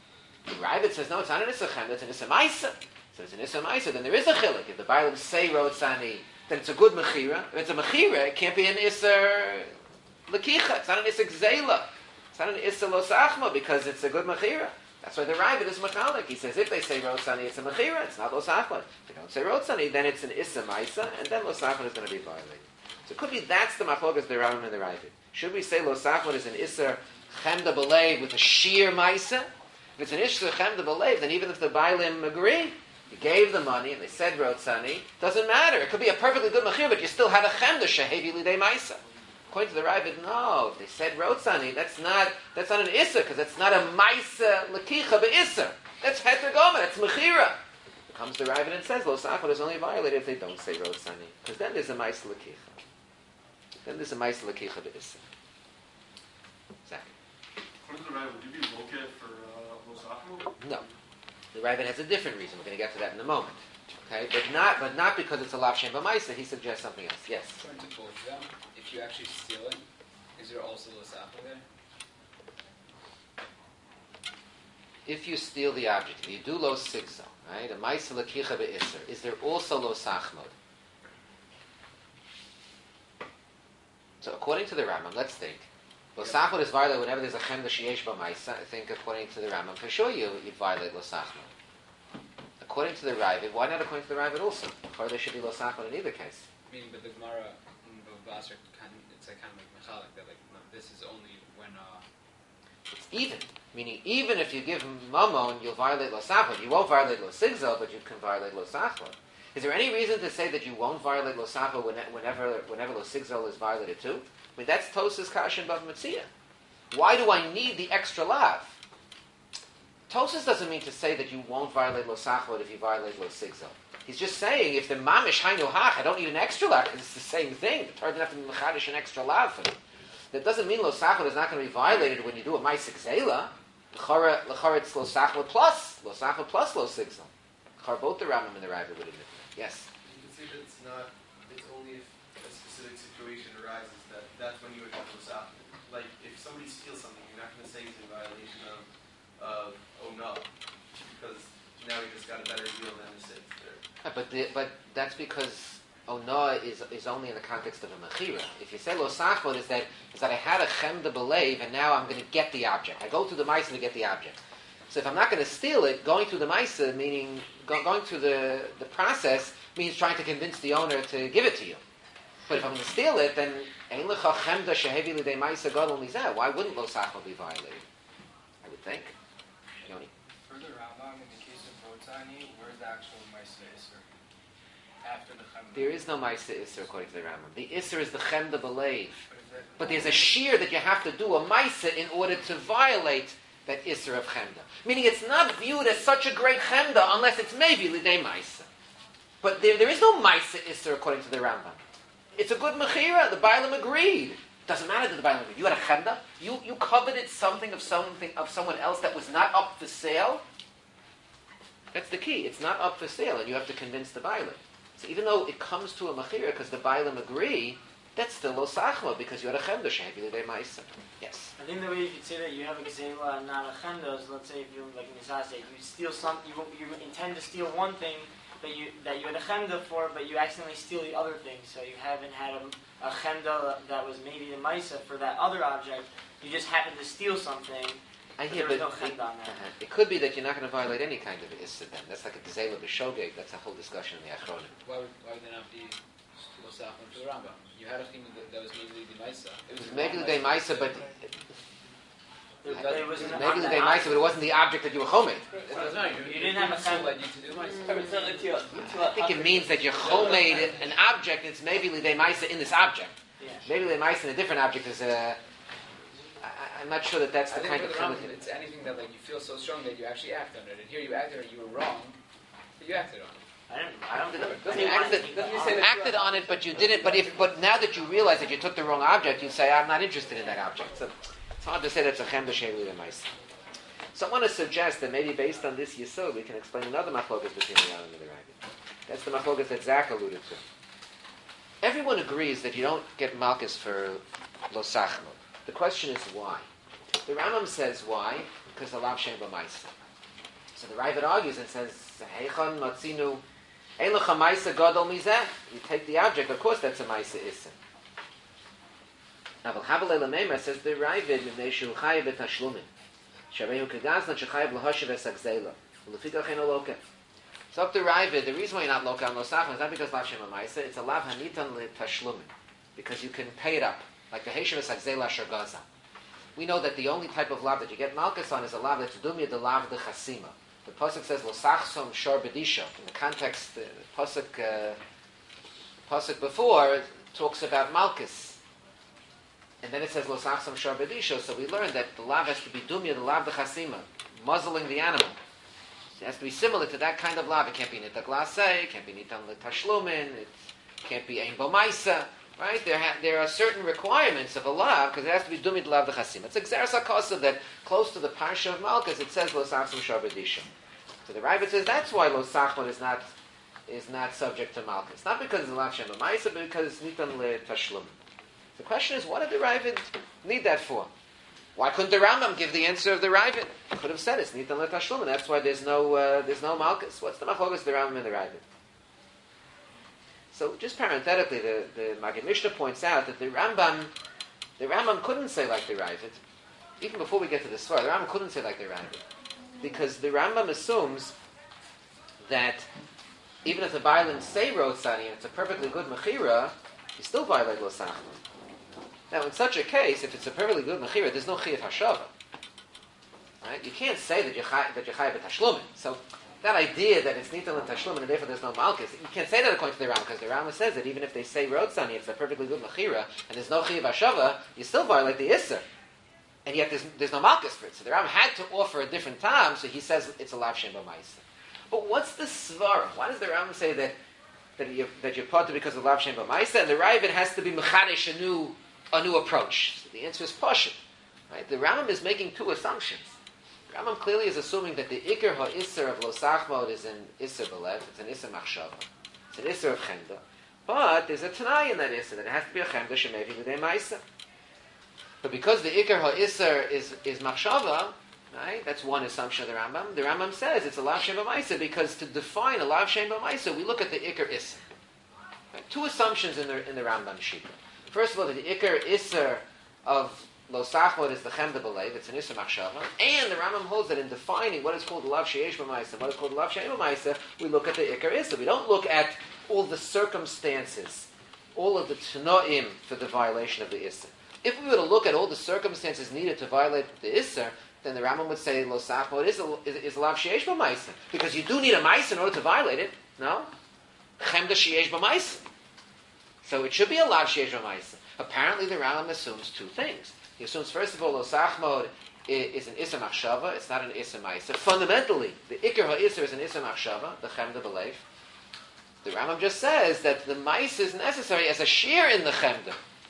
The Ravid says, no, it's not an Issa Chemda, it's an Issa Maisa. So it's an Issa Maisa, then there is a Chilik. If the Bailam say Rotzani, then it's a good Mechira. If it's a Mechira, it can't be an Issa Lakicha. It's not an Issa Gzela. It's not an Issa Losachma because it's a good Mechira. That's why the Ravid is Mechalik. He says if they say Rotzani, it's a Mechira. It's not Losachma. If they don't say Rotzani, then it's an Issa Maisa, and then Losachma is going to be violated. So it could be that's the Machlokas, the Rambam and the Ravid. Should we say Losachma is an Issa Chemda Belev with a sheer Maisa? If it's an Issa Chemda Belev, then even if the Bailim agree, you gave the money and they said Rotzani, doesn't matter. It could be a perfectly good Mechira, but you still had a Chemda Shehevi Lidei Maisa. According to the Ravid, no. If they said Rotzani, that's not that's not an Issa, because it's not a Maisa Lakicha Be'Issa. That's Heter Goma, that's Mechira. Comes the Ravid and says, Lo Sachot is only violated if they don't say Rotzani. Because then there's a Maisa Lakicha. Then there's a Maisa Lakicha Be'Issa. Exactly. According to the Ravid, would you be Loket for uh, Lo Sachot? No. The Ravid has a different reason. We're going to get to that in a moment. Okay? But not but not because it's a Lav Shem B'Maisa. He suggests something else. Yes? According to both of them, if you actually steal it, is there also Lo Sachot there? If you steal the object, if you do Lo Sigzo, right? A Maisa Lakicha Be'Isser, is there also Lo Sachmod? So according to the Rambam, let's think. Lo Sachmod is violated whenever there's a Chemda Sheyesh B'Maisa. I think according to the Rambam, for sure you, you'd violate Lo Sachmod. According to the Ravid, why not according to the Ravid also? Or there should be Lo Sachmod in either case. Meaning, but the Gemara in Bava Basra, kind of, it's like kind of like Mechalik, that like, no, this is only when, uh... It's even. Meaning, even if you give Mammon, you'll violate Lo Sachmod. You won't violate Lo Sigzo, but you can violate Lo Sachmod. Is there any reason to say that you won't violate Lo Sachmod whenever, whenever Lo Sigzo is violated too? I mean, that's Tosas Kash and Bav Metzia. Why do I need the extra lav? Tosas doesn't mean to say that you won't violate Lo Sachmod if you violate Lo Sigzo. He's just saying, if the Mamish Hainu Hach, I don't need an extra lav, because it's the same thing. The Torah doesn't have to be Mechadish an extra lav for it. That doesn't mean Lo Sachmod is not going to be violated when you do a Maisik Zela. L'chara it's Lo Sachmod plus, Lo Sachmod plus Lo Sigzo. L'chara both the Rambam and the Ravid would admit that. Yes? You can say that it's not, it's only if a specific situation arises that that's when you would have Lo Sachmod. Like, if somebody steals something, you're not going to say it's in violation of, of oh no, because now we just got a better deal than the six there. Yeah, but the, but that's because oh no is is only in the context of a mechira. If you say Lo Sachmod is that is that I had a chemda belev and now I'm going to get the object. I go through the ma'isa to get the object. So if I'm not going to steal it, going through the ma'isa, meaning go, going through the the process, means trying to convince the owner to give it to you. But if I'm going to steal it, then ein lecha chemda shehevi lidei ma'isa gadol mizeh. Why wouldn't Lo Sachmod be violated? I would think. Yoni. For the Rambam, in the case of Rotzani, where's the actual Maisa Isser? After the Chemda. There is no Maisa Isser according to the Rambam. The Isser is the Chemda Belev. But there's a shear that you have to do, a Maisa, in order to violate that Isser of Chemda. Meaning it's not viewed as such a great Chemda unless it's maybe Lidei Maisa. But there, there is no Maisa Isser according to the Rambam. It's a good Mechira. The Bailam agreed. Doesn't matter that the Bailam agreed. You had a Chemda. You, you coveted something of something of someone else that was not up for sale. That's the key. It's not up for sale, and you have to convince the Bailam. So even though it comes to a Mechira because the Bailam agree, that's still Lo Sachma because you had a Chemda Shehevi Lidei Maisa. Yes. I think the way you could say that you have a Gzela and not a Chemda is, let's say if you're like Mizase, you steal some, you, you intend to steal one thing that you that you had a Chemda for, but you accidentally steal the other thing. So you haven't had a, a Chemda that was maybe the Maisa for that other object. You just happened to steal something. I But hear, there was but no it, Chemda on that. uh-huh. It could be that you're not going to violate any kind of Issa then. That's like a Gzela B'Shogeg. That's a whole discussion in the Achronim. Why would, why would there not be Lo Sachmod for the Rambam? You had a thing that, that was maybe the Maisa. It was Maybe the the Maisa, but There, there was an, maybe the on Day that Maisa, but it wasn't the object that you were chomed. It doesn't matter. You didn't have a still Chemda. led you to do the Maisa. I think it means that you chomed an object. It's maybe the Day Maisa in this object. Yeah. Maybe the Maisa in a different object is a. I, I'm not sure that that's I the think kind for of the thing. Rambam, it's anything that like you feel so strong that you actually act on it. And here you acted on it, you were wrong, but you acted on it. I don't. I don't. Doesn't I didn't act want to that- take doesn't the you say honor. that- Acted on it, but you didn't. But if, but now that you realize that you took the wrong object, you say, "I'm not interested in that object." So it's hard to say that's a chemda she'elu Maisa. So I want to suggest that maybe based on this yesod, we can explain another machlokas between the Rambam and the Ravid. That's the machlokas that Zach alluded to. Everyone agrees that you don't get malchus for Lo Sachmod. The question is why. The Rambam says why, because the Lav Shem B'Maisa. So the Ravid argues and says, Heichon matzinu ein lecha ma'isa gadol mizeh. You take the object, of course that's a ma'isa issa. Now, V'chabalei l'meimer says the Ravid mivnei shu chayev et hashlumin. Sharehu kegazna shechayev l'hoshev es hagzeila. U'lefikach ein oloke. So up the Ravid, the reason why you're not loka on losachma is not because lav shem ma'isa, it's a lav hanitan l'tashlumin. Because you can pay it up. Like the heshev es hagzeila shargaza. We know that the only type of lav that you get malchus on is a lav that's dumya the lav the chasima. The pasuk says losachsom shor bedisha. In the context, the pasuk uh, pasuk before talks about malchus, and then it says losachsom shor bedisha. So we learn that the lav has to be dumya the lav the chasima, muzzling the animal. It has to be similar to that kind of lav. It can't be nita glase, it can't be nitan letashlumin, it can't be ein bomaisa. Right? There, ha- there are certain requirements of a lav because it has to be dumid lav the chasim. It's a xeris hakosa that close to the parsha of Malkus it says lo sachsim sharbedisha. So the Ravid says that's why lo sachman is not is not subject to Malkus. Not because it's a lav shem b'maisa, but because it's nitan le tashlum. The question is, what did the Ravid need that for? Why couldn't the Rambam give the answer of the Ravid? He could have said it's nitan le tashlum, and that's why there's no uh, there's no Malkus. What's the machlokas the Rambam and the Ravid? So, just parenthetically, the, the Maggid Mishnah points out that the Rambam, the Rambam couldn't say like the Ravid. Even before we get to the Svar, the Rambam couldn't say like the Ravid. Because the Rambam assumes that even if the Bailim say Rotzani and it's a perfectly good Mechira, you still violate Lo Sachma. Now, in such a case, if it's a perfectly good Mechira, there's no Chiyat HaShava. Right? You can't say that you're Chayav Tashlumin. So, that idea that it's nitan l'tashlumin and therefore there's no malchus, you can't say that according to the Rambam because the Rambam says that even if they say rotzani, it's a perfectly good mechira, and there's no chiyav hashava, you still violate the isser, and yet there's, there's no malchus for it. So the Rambam had to offer a different time, so he says it's a lav shem b'maisa. But what's the svara? Why does the Rambam say that that you that you're part because of lav shem b'maisa, and the Ravid has to be mechadesh a new a new approach? So the answer is pashut. Right? The Rambam is making two assumptions. Rambam clearly is assuming that the Iker HaIsser of Lo Sachmod is an Isser Belev, it's an Isser Machshava, it's an Isser of Chemda. But there's a Tanai in that Isser, that it has to be a Chemda Shemevi L'dei Maisa. But because the Iker HaIsser is, is Machshava, right, that's one assumption of the Rambam, the Rambam says it's a Lav Shem B'maisa, because to define a Lav Shem B'maisa, we look at the Iker Isser. Right? Two assumptions in the, in the Rambam Shita. First of all, the Iker Isser of Lo Sachmod is the Chemda B'leiv, it's an Issa Machshava, and the Rambam holds that in defining what is called the Lav Sheyesh B'maisa and what is called the Lav She'ein B'maisa, we look at the Iker Issa. We don't look at all the circumstances, all of the Tanoim for the violation of the Issa. If we were to look at all the circumstances needed to violate the Issa, then the Rambam would say Lo Sachmod is a, is, is a Lav Sheyesh B'maisa, because you do need a Maisa in order to violate it, no? Chemda Sheyesh B'maisa. So it should be a Lav Sheyesh B'maisa. Apparently the Rambam assumes two things. He assumes, first of all, Lo Sachmod is an Issa Machshava, it's not an Issa Maisa. Fundamentally, the Iker HaIsser is an Issa Machshava, the Chemda B'leiv. The Rambam just says that the Maisa is necessary as a shear in the Chemda.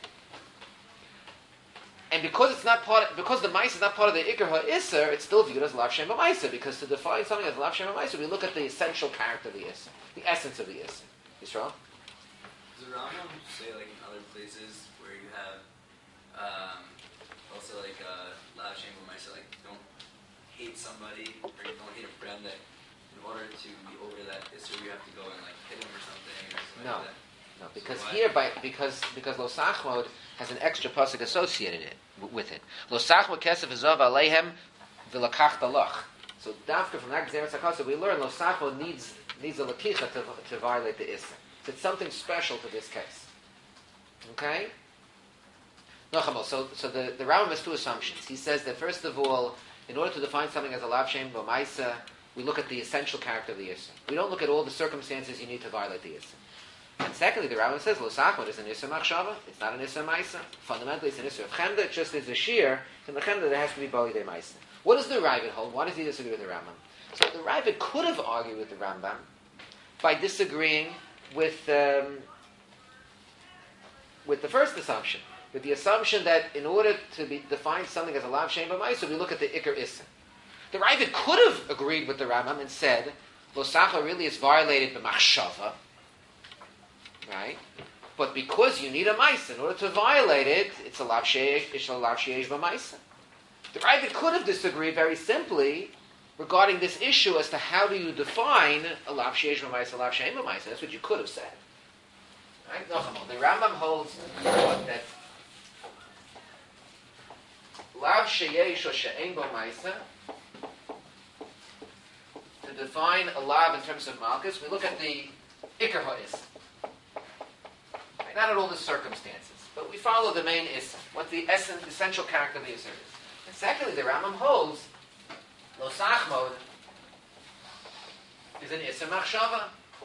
And because it's not part of, because the Maisa is not part of the Iker HaIsser, it's still viewed as Lav Shem B'maisa, because to define something as Lav Shem B'maisa, we look at the essential character of the Issa, the essence of the Issa. Yisrael? Does the Rambam say, like in other places where you have um, also like uh, Lav Shem B'maisa, like don't hate somebody or you don't hate a friend, that in order to be over that issue you have to go and like hit him or something or something No. like that? No, because So here, by because because Lo Sachmod has an extra pasuk associated it, w- with it. Lo Sachmod kesef v'zov aleihem v'lakach dalach. So dafka from that Gzeres HaKosov, we learn Lo Sachmod needs needs a lakicha to, to violate the issa. So it's something special to this case. Okay. No, so so the the Rambam has two assumptions. He says that first of all, in order to define something as a lav shem b'maisa, we look at the essential character of the issa. We don't look at all the circumstances you need to violate the issa. And secondly, the Rambam says, Lo Sachmod is an Issa Machshava, it's not an Issa Maisa. Fundamentally, it's an Issa of Chemda, it just is a shear. In the Chemda, there has to be Bali De Maisa. What does the Ravid hold? Why does he disagree with the Rambam? So the Ravid could have argued with the Rambam by disagreeing with, um, with the first assumption, with the assumption that in order to be, define something as a Lav Shem B'maisa, we look at the Iker Issa. The Ravid could have agreed with the Rambam and said, Lo Sachmod really is violated by Machshava, right? But because you need a Maisa in order to violate it, it's a Lav Sheyesh, it's a Lav Sheyesh B'maisa. The Ravid could have disagreed very simply regarding this issue as to how do you define a lav sheyesh b'maisa, a lav she'ein b'maisa. That's what you could have said. Right? No, the Rambam holds what, that lav sheyesh or she'ein b'maisa, to define a lav in terms of malchus, we look at the ikar ha'is. Right? Not at all the circumstances, but we follow the main issa, what the essence, essential character of the issa is. And secondly, the Rambam holds lo sachmod is an issa machshava.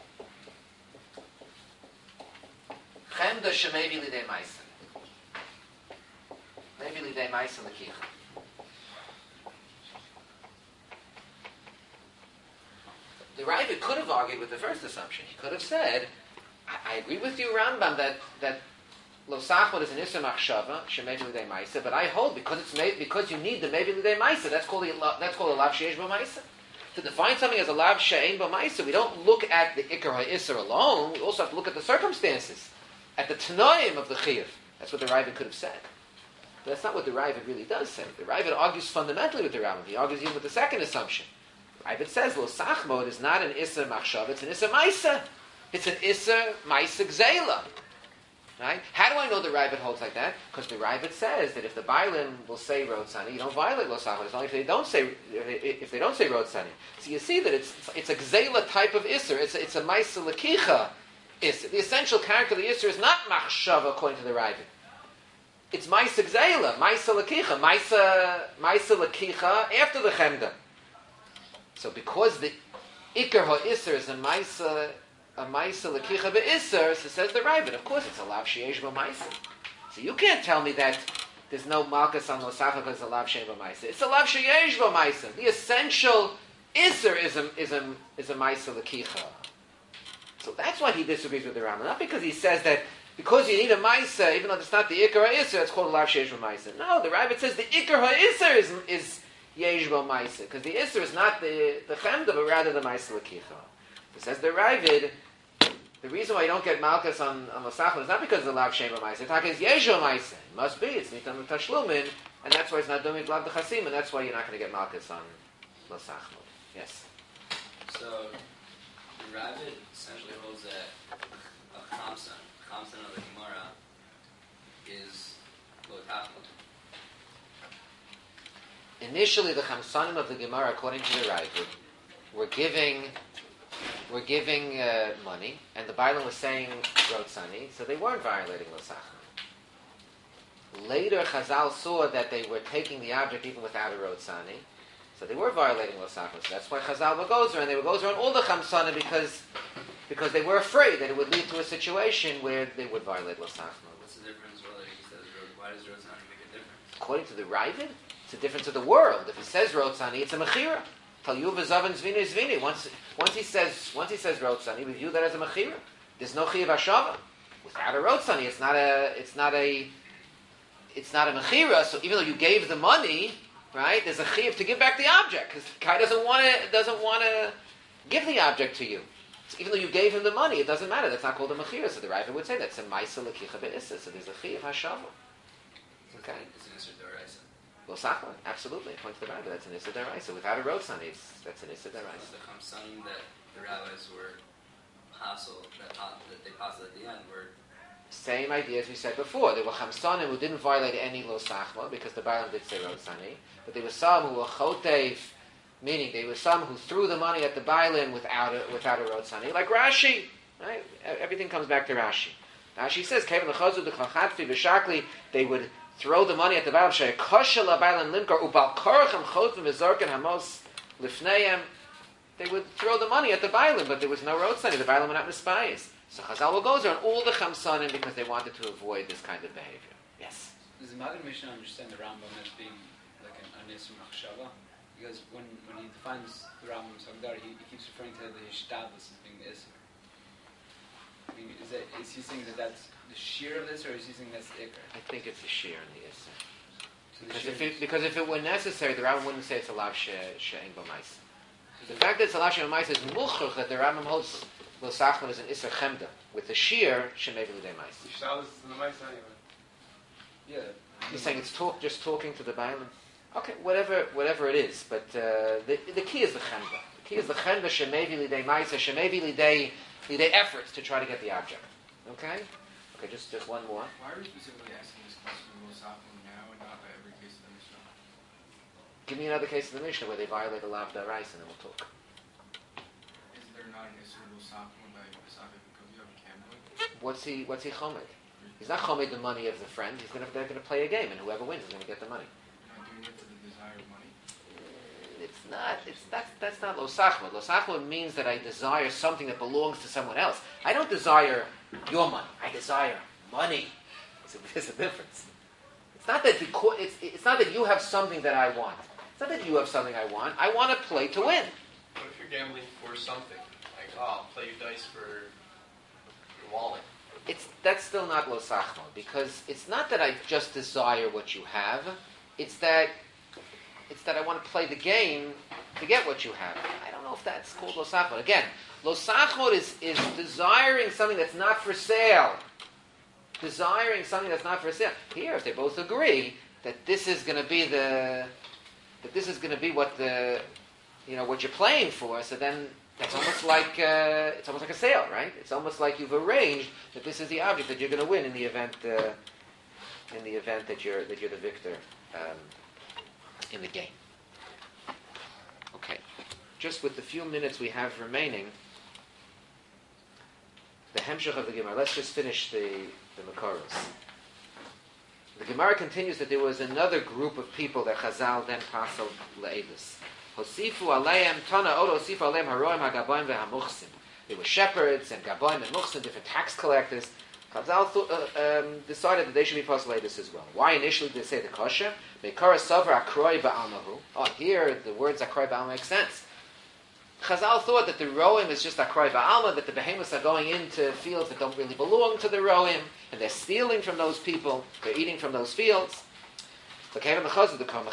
Chemda shemevi lidei maisa. Maybe lidei maisa lekicha. The Raiva could have argued with the first assumption. He could have said, I, I agree with you, Rambam, that that lo sachmod is an issa machshava shemevi lidei maisa, but I hold because it's made, because you need the mevi lidei maisa. That's called the, that's called a lav sheyesh b'maisa. To define something as a lav she'ein b'maisa, we don't look at the ikar ha'isser alone. We also have to look at the circumstances, at the tanoim of the chiyuv. That's what the Raiva could have said. But that's not what the Raiva really does say. The Raiva argues fundamentally with the Rambam. He argues even with the second assumption. The Raiva says, lo sachmod is not an issa machshava, it's an issa maisa. It's an issa maisa gzeila. Right? How do I know the Raiva holds like that? Because the Raiva says that if the Bailim will say Road Sani, you don't violate Lo Sachmod. It's only if they don't say if they don't say Road Sani. So you see that it's it's a gzeila type of isser. It's a, it's a maisa lekicha isser. The essential character of the isser is not machshava according to the Raiva. It's maisa gzeila, maisa lekicha, maisa maisa lekicha after the chemda. So because the ikar ha'isser is a maisa a maisa lekicha be'isser, so says the Raiva. Of course, it's a lav sheyesh b'maisa. So you can't tell me that there's no malchus on lo sachmod because it's a lav sheyesh b'maisa. It's a lav sheyesh b'maisa. The essential isser is a is a is a maisa lekicha. So that's why he disagrees with the Rambam. Not because he says that because you need a maisa, even though it's not the ikar ha'isser, it's called a lav sheyesh b'maisa. No, the Raiva says the ikar ha'isser is is yesh b'maisa because the isser is not the the chemda, but rather the maisa lekicha. It says the Raiva, the reason why you don't get malchus on, on lo sachmod is not because of the lav she'ein b'maisa. It's because yesh b'maisa. It must be. It's nitam l'tashlumin, and that's why it's not doing lav d'chasim, and that's why you're not going to get malchus on lo sachmod. Yes. So the Ravid essentially holds that a chamsan, chamsan of the Gemara, is lo tachmod. Initially, the chamsanim of the Gemara, according to the Raiva, were giving were giving uh, money, and the Bailam was saying Rotzani, so they weren't violating Lo Sachmod. Later, Chazal saw that they were taking the object even without a Rotzani, so they were violating Lo Sachmod. So that's why Chazal were gozer, and they were gozer on all the Chamsanim because because they were afraid that it would lead to a situation where they would violate Lo Sachmod. What's the difference whether he says Rod? Why does Rotzani make a difference? According to the Raivid, it's a difference of the world. If he says Rotzani, it's a Mechira. Talyu v'zavan zvini zvini. Once, once he says, once he says rotzani, we view that as a mechira. There's no chiyav hashava. Without a rotzani, it's not a, it's not a, it's not a mechira. So even though you gave the money, right, there's a chiyav to give back the object because the guy doesn't want to, doesn't want to give the object to you. So even though you gave him the money, it doesn't matter. That's not called a mechira. So the Raiva would say that's a ma'isa lekicha be'issa. So there's a chiyav hashava. Okay. It's an Isser D'oraisa. Well, Sachmod, absolutely. According to the Raiva, that's an Issa D'oraisa. Without a Rotzani, that's an Issa D'oraisa. The chamsanim that the rabbis were hassle, that, that they passed at the end were... Same idea as we said before. There were chamsanim who didn't violate any Lo Sachmod because the Bailam did say Rotzani, but there were some who were chotev, meaning there were some who threw the money at the Bailam without a, without a Rotzani, like Rashi. Right? Everything comes back to Rashi. Rashi says, Kevin l'chazu d'chalchatfi v'shakli, they would throw the money at the Bailam, she'ekosha la'Bailam limkar, ubal korchem chotvim v'zorken hamos lifneim. They would throw the money at the Bailam, but there was no Rotzani. The Bailam were not mispayis. So Chazal goes on all the Chamsanim because they wanted to avoid this kind of behavior. Yes? Does the Magen Mishnah understand the Rambam as being like an anis machshava? Because when, when he defines the Rambam's Hagdar, he, he keeps referring to the Hishtadlis as being the Isser. I mean, is, that, is he saying that that's the shear of this, or is he saying that's the Iker? I think it's a shear in the Isser. So Because if, it, because if it were necessary, the Rambam wouldn't say it's a lav she'ein b'maisa. The fact that it's a lav she'ein b'maisa is muchach that the Rambam holds Lo Sachmod is an Isser Chemda. With the shear, she'mei v'lidei maisa. Shabbos is in the mice anyway. Yeah. He's saying it's talk, just talking to the Bailam. Okay, whatever, whatever it is, but uh, the the key is the chenva. The key is the chenva shemevi lidei ma'isa, shemevi lidei lidei efforts to try to get the object. Okay, okay, just just one more. Why are we specifically asking this question of Losachim now and not by every case of the Mishnah? Give me another case of the Mishnah where they violate a lav daraisa, and then we'll talk. Is there not an Isser Losachim by Pesach because you have a gambling? What's he What's he chomed? He's not chomed the money of the friend. He's gonna they're gonna play a game, and whoever wins is gonna get the money. You're not doing it for the desire of money? It's not. It's that's that's not losachma. Losachma means that I desire something that belongs to someone else. I don't desire your money. I desire money. So there's a difference. It's not that because it's it's not that you have something that I want. It's not that you have something I want. I want to play to win. What if you're gambling for something? Like, oh, I'll play you dice for your wallet. It's that's still not losachma because it's not that I just desire what you have. It's that it's that I want to play the game to get what you have. I don't know if that's called losachma. Again, losachma is is desiring something that's not for sale. Desiring something that's not for sale. Here, if they both agree that this is going to be the that this is going to be what the you know what you're playing for, so then it's almost like uh, it's almost like a sale, right? It's almost like you've arranged that this is the object that you're going to win in the event uh, in the event that you're that you're the victor um, in the game. Okay, just with the few minutes we have remaining, the hemshech of the Gemara. Let's just finish the the Makoros. The Gemara continues that there was another group of people that Chazal then passed le'edus. Hosifu aleim tana odo hosifu aleim haroim hagaboim vehamuchsim. They were shepherds and gaboim and muchsim, different tax collectors. Chazal th- uh, um, decided that they should be passed le'edus as well. Why initially did they say the kosher? Mekara savar akroi ba'almahu. Oh, here the words akroi ba'alma make sense. Chazal thought that the roim is just akroi ba'alma, that the behemoths are going into fields that don't really belong to the roim, and they're stealing from those people, they're eating from those fields. But then when they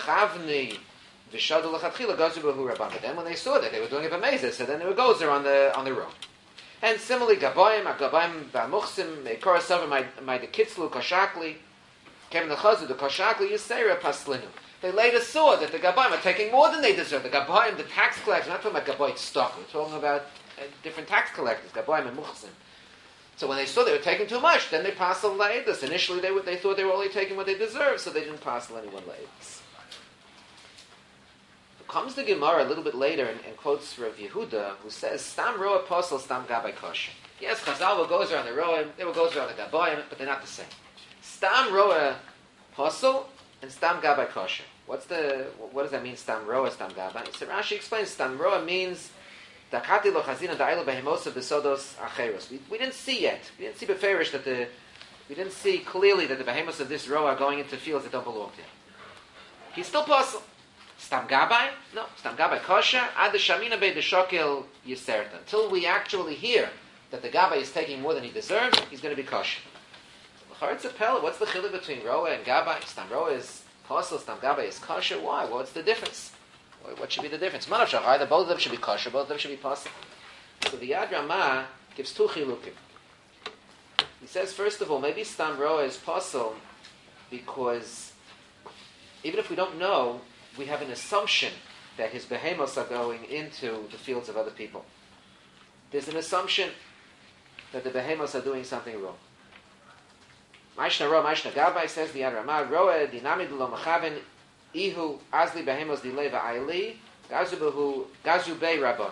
saw that they were doing it b'mezes, so then there were gozer on the on the roim. And similarly, gaboim, agaboim ba'muchsim, mekora savar my the kitzlu koshakli, kevin the chazud the koshakli yisera paslinu. They later saw that the Gabayim are taking more than they deserve. The Gabayim, the tax collectors, we're not talking about Gabayim stock, we're talking about uh, different tax collectors, Gabayim and Muchsim. So when they saw they were taking too much, then they passed on Laedus. Initially they, they thought they were only taking what they deserved, so they didn't pass on anyone Laedus. Comes the Gemara a little bit later and, and quotes Rav Yehuda, who says, Stam Roa Apostle, Stam Gabay Kosher. Yes, Chazal will goes around the Roa, they will goes around the Gabayim, but they're not the same. Stam Roa Apostle, and Stam Gabay Kosher. What's the, what does that mean, Stam Roa, Stam Gabay? So Rashi explains, Stam Roa means, Dakati lo chazina da'ilo behemosa besodos acheros. We, we didn't see yet. We didn't see beferish that the, we didn't see clearly that the behemoths of this row are going into fields that don't belong to him. He's still possible. Stam Gabay? No. Stam Gabay Kosher, ad shamina be deshokel yiserta. Until we actually hear that the Gabay is taking more than he deserves, he's going to be kosher. What's the chiluk between Roa and Gabay? Stam Roa is possible, Stam Gabay is kosher. Why? What's the difference? What should be the difference? Manav shach, either both of them should be kosher, both of them should be possible. So the Yad Ramah gives two chilukim. He says, first of all, maybe Stam Roa is possible because even if we don't know, we have an assumption that his behemoths are going into the fields of other people. There's an assumption that the behemoths are doing something wrong. Maishna Roa, Maishna Gabay, says the Yad Ramah, Roa dinamid lo machaven ihu azli behemos dileva aili gazu gazu bei rabban.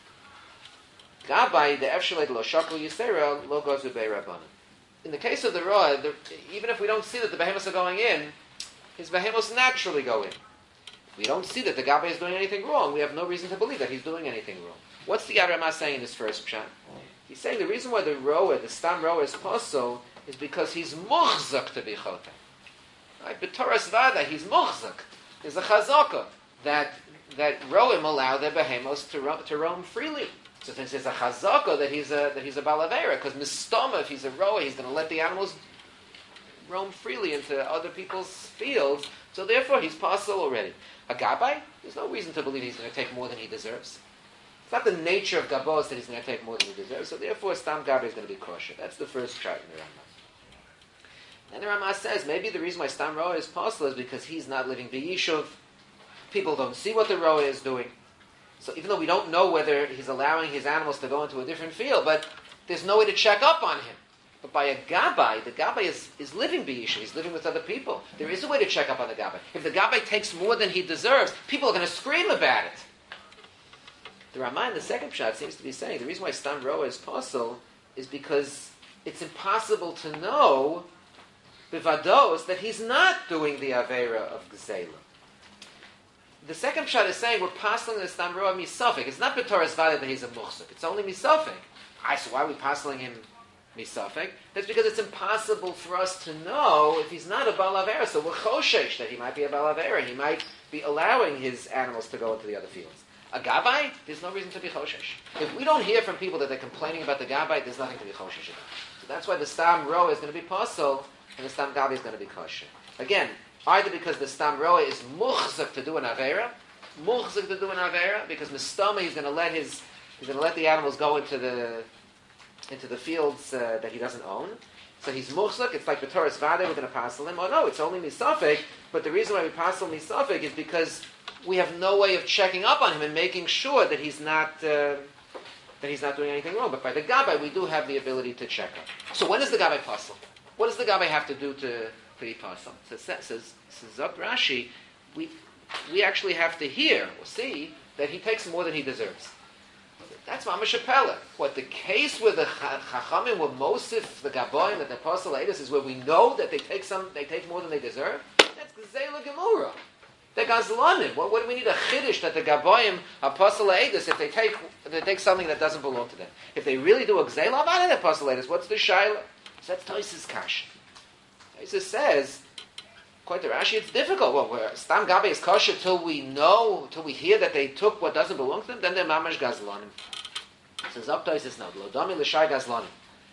Gabay the efshelet lo shakol yisera lo gazu bei rabban. In the case of the Roa, the, even if we don't see that the behemoths are going in, his behemoths naturally go in. We don't see that the Gabay is doing anything wrong. We have no reason to believe that he's doing anything wrong. What's the Yad Ramah saying in his first pshat? He's saying the reason why the Roa, the Stam Roa is possible is because he's muchzak to be chotem. Right? B'toras vada, he's muchzak. There's a chazaka that that roim allow their behemoths to roam, to roam freely. So since there's a chazaka that he's a that he's a balavera, because mistoma, if he's a roa, he's going to let the animals roam freely into other people's fields. So therefore, he's possible already. A Gabay, there's no reason to believe he's going to take more than he deserves. It's not the nature of Gabos that he's going to take more than he deserves. So therefore, Stam Gabay is going to be kosher. That's the first chart in the Ramah. And the Ramah says maybe the reason why Stam Roa is possible is because he's not living b'yishuv, People don't see what the roa is doing. So even though we don't know whether he's allowing his animals to go into a different field, but there's no way to check up on him. But by a gabbai, the gabbai is, is living b'yishuv. He's living with other people. There is a way to check up on the gabbai. If the gabbai takes more than he deserves, people are going to scream about it. The Ramah in the second pshat seems to be saying the reason why stam roa is possible is because it's impossible to know bivados that he's not doing the avera of gzeila. The second pshat is saying we're passing the stam roa misafik. It's not b'toras vada that he's a muchsuk. It's only misafik. I so why are we passing him misafik? That's because it's impossible for us to know if he's not a bal avera. So we're choshesh that he might be a bal avera. He might be allowing his animals to go into the other fields. A gabbai, there's no reason to be choshesh. If we don't hear from people that they're complaining about the gabbai, there's nothing to be choshesh about. So that's why the stam roa is going to be possible and the stam gabbai is going to be kosher. Again, either because the stam roa is muchzak to do an avera, muchzak to do an avera, because mistama he's going to let his he's going to let the animals go into the into the fields uh, that he doesn't own. So he's muchzak. It's like the Torah's vade. We're going to passel him. Oh no, it's only misafik. But the reason why we passel misafik is because we have no way of checking up on him and making sure that he's not uh, that he's not doing anything wrong. But by the gabbai, we do have the ability to check up. So when is the gabbai passel? What does the gabbai have to do to to be passel? So says says Zok Rashi, we we actually have to hear or see that he takes more than he deserves. That's mamash apela. What the case with the chachamim with Mosif, the gaboim, that the apostle Eidos is where we know that they take some, they take more than they deserve. That's gzeila gemura. They're gazlanim. What, what do we need a chiddush that the gaboim apostle Eidos if they take they take something that doesn't belong to them? If they really do a gzeila about it, apostle Eidos, what's the shaila? So that's Tosis Kash. Tosis says, according to Rashi, it's difficult. Well, where stam gabe is kosher till we know, till we hear that they took what doesn't belong to them, then they're mamash gazlanim. Says up Tosis now, lo dami l'shai gazlanim.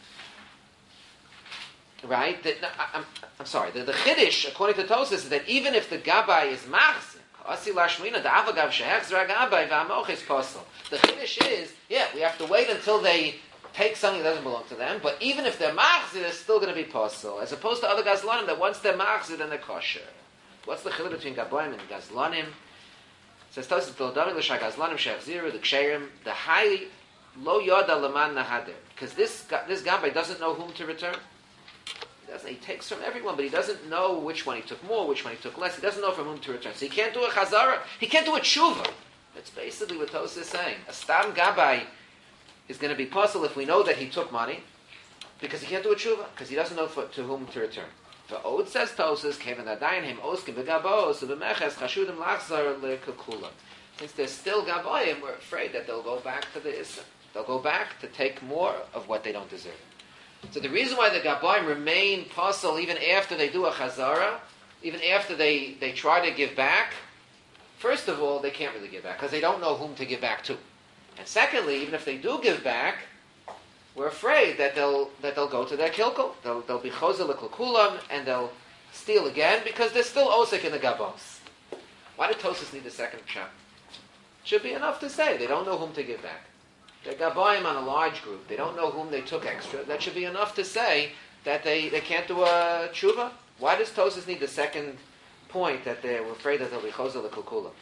Right? The, no, I, I'm, I'm sorry. The, the chiddush, according to Tosis, is that even if the gabai is machzik, asi lashmina, the avagav shehechzra gabai v'amoch is posel. The chiddush is, yeah, we have to wait until they take something that doesn't belong to them, but even if they're machzir, they're still going to be posel, as opposed to other gazlanim that once they're machzir, then they're kosher. What's the chiluk between gaboim and gazlanim? Says Tosis, lo dami l'shai gazlanim shehechziru, the ksherim, the highly lo yoda leman nahader, because this this gabai doesn't know whom to return. He doesn't. He takes from everyone, but he doesn't know which one he took more, which one he took less. He doesn't know from whom to return. So he can't do a chazara. He can't do a tshuva. That's basically what Tosis is saying. A stam gabai is going to be possible if we know that he took money, because he can't do a tshuva, because he doesn't know for, to whom to return. For Od says Tosis, Kevin Adayin him oskim v'gabos v'meches chashudim lachzar lekukula. Since they're still gabayim, we're afraid that they'll go back to the issa. They'll go back to take more of what they don't deserve. So the reason why the gabayim remain possible even after they do a chazara, even after they, they try to give back, first of all, they can't really give back, because they don't know whom to give back to. And secondly, even if they do give back, we're afraid that they'll that they'll go to their kilkul. They'll, they'll be chozel l'kulkulam, and they'll steal again, because they're still osik in the gabos. Why did Tosis need a second shot? Should be enough to say they don't know whom to give back. They're gabayim on a large group. They don't know whom they took extra. That should be enough to say that they, they can't do a tshuva. Why does Tosis need the second point that they're afraid that they'll be chozel l'kulkulam?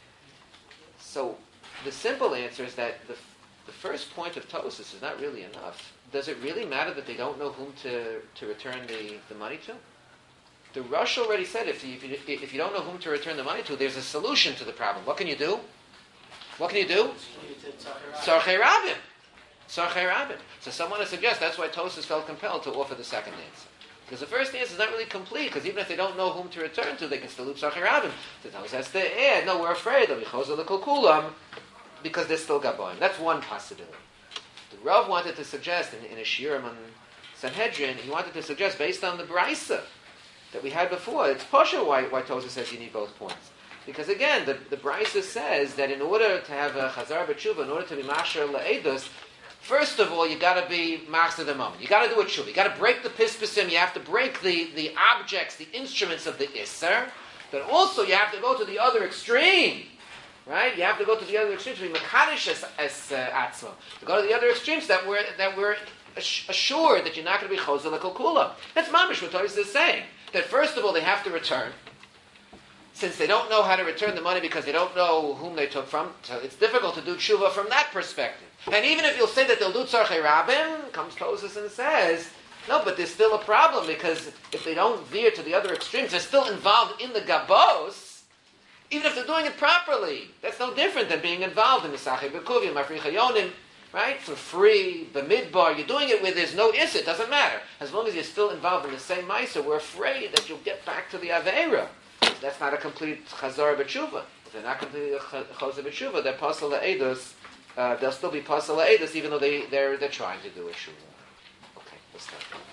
So the simple answer is that the the first point of Tosis is not really enough. Does it really matter that they don't know whom to, to return the, the money to? The Rosh already said if you, if you if you don't know whom to return the money to, there's a solution to the problem. What can you do? What can you do? Tzarchei Rabim. Tzarchei Rabim. So someone has suggested that's why Tosis felt compelled to offer the second answer. Because the first answer is not really complete, because even if they don't know whom to return to, they can still do Tzarchei Rabim. So Tosis has to add, no, we're afraid they'll be chozel l'kulkulam, because they're still gaboim. That's one possibility. The Rav wanted to suggest, in, in a shiurim on Sanhedrin, he wanted to suggest, based on the Braisa that we had before, it's posher why, why Tosis says you need both points. Because again, the, the Braisa says that in order to have a chazar b'tshuva, in order to be masher la'edus, first of all, you got to be master the moment. You got to do a tshuva. You got to break the pispasim. You have to break the, the objects, the instruments of the isser. But also, you have to go to the other extreme. Right? You have to go to the other extremes to be mekadosh as, as uh, atzma. To go to the other extremes that we're that we're assured that you're not going to be chozel l'kulkulam. That's mamish what Tosis is saying. That first of all they have to return. since they don't know how to return the money because they don't know whom they took from, so it's difficult to do tshuva from that perspective. And even if you'll say that they'll do tzarchei rabim, comes Tosas and says, no, but there's still a problem because if they don't veer to the other extremes, they're still involved in the gabos, even if they're doing it properly. That's no different than being involved in the Misachei Bekuvim, Mafri Chayonim, right? For free, Bamidbar, you're doing it where there's no is, it doesn't matter. As long as you're still involved in the same Maisa, we're afraid that you'll get back to the Aveira. That's not a complete Chazar B'tshuva. If they're not completely Chazar B'tshuva, they're Pasal La'edus, uh, they'll still be Pasal La'edus even though they, they're, they're trying to do a Shuvah. Okay, let's start.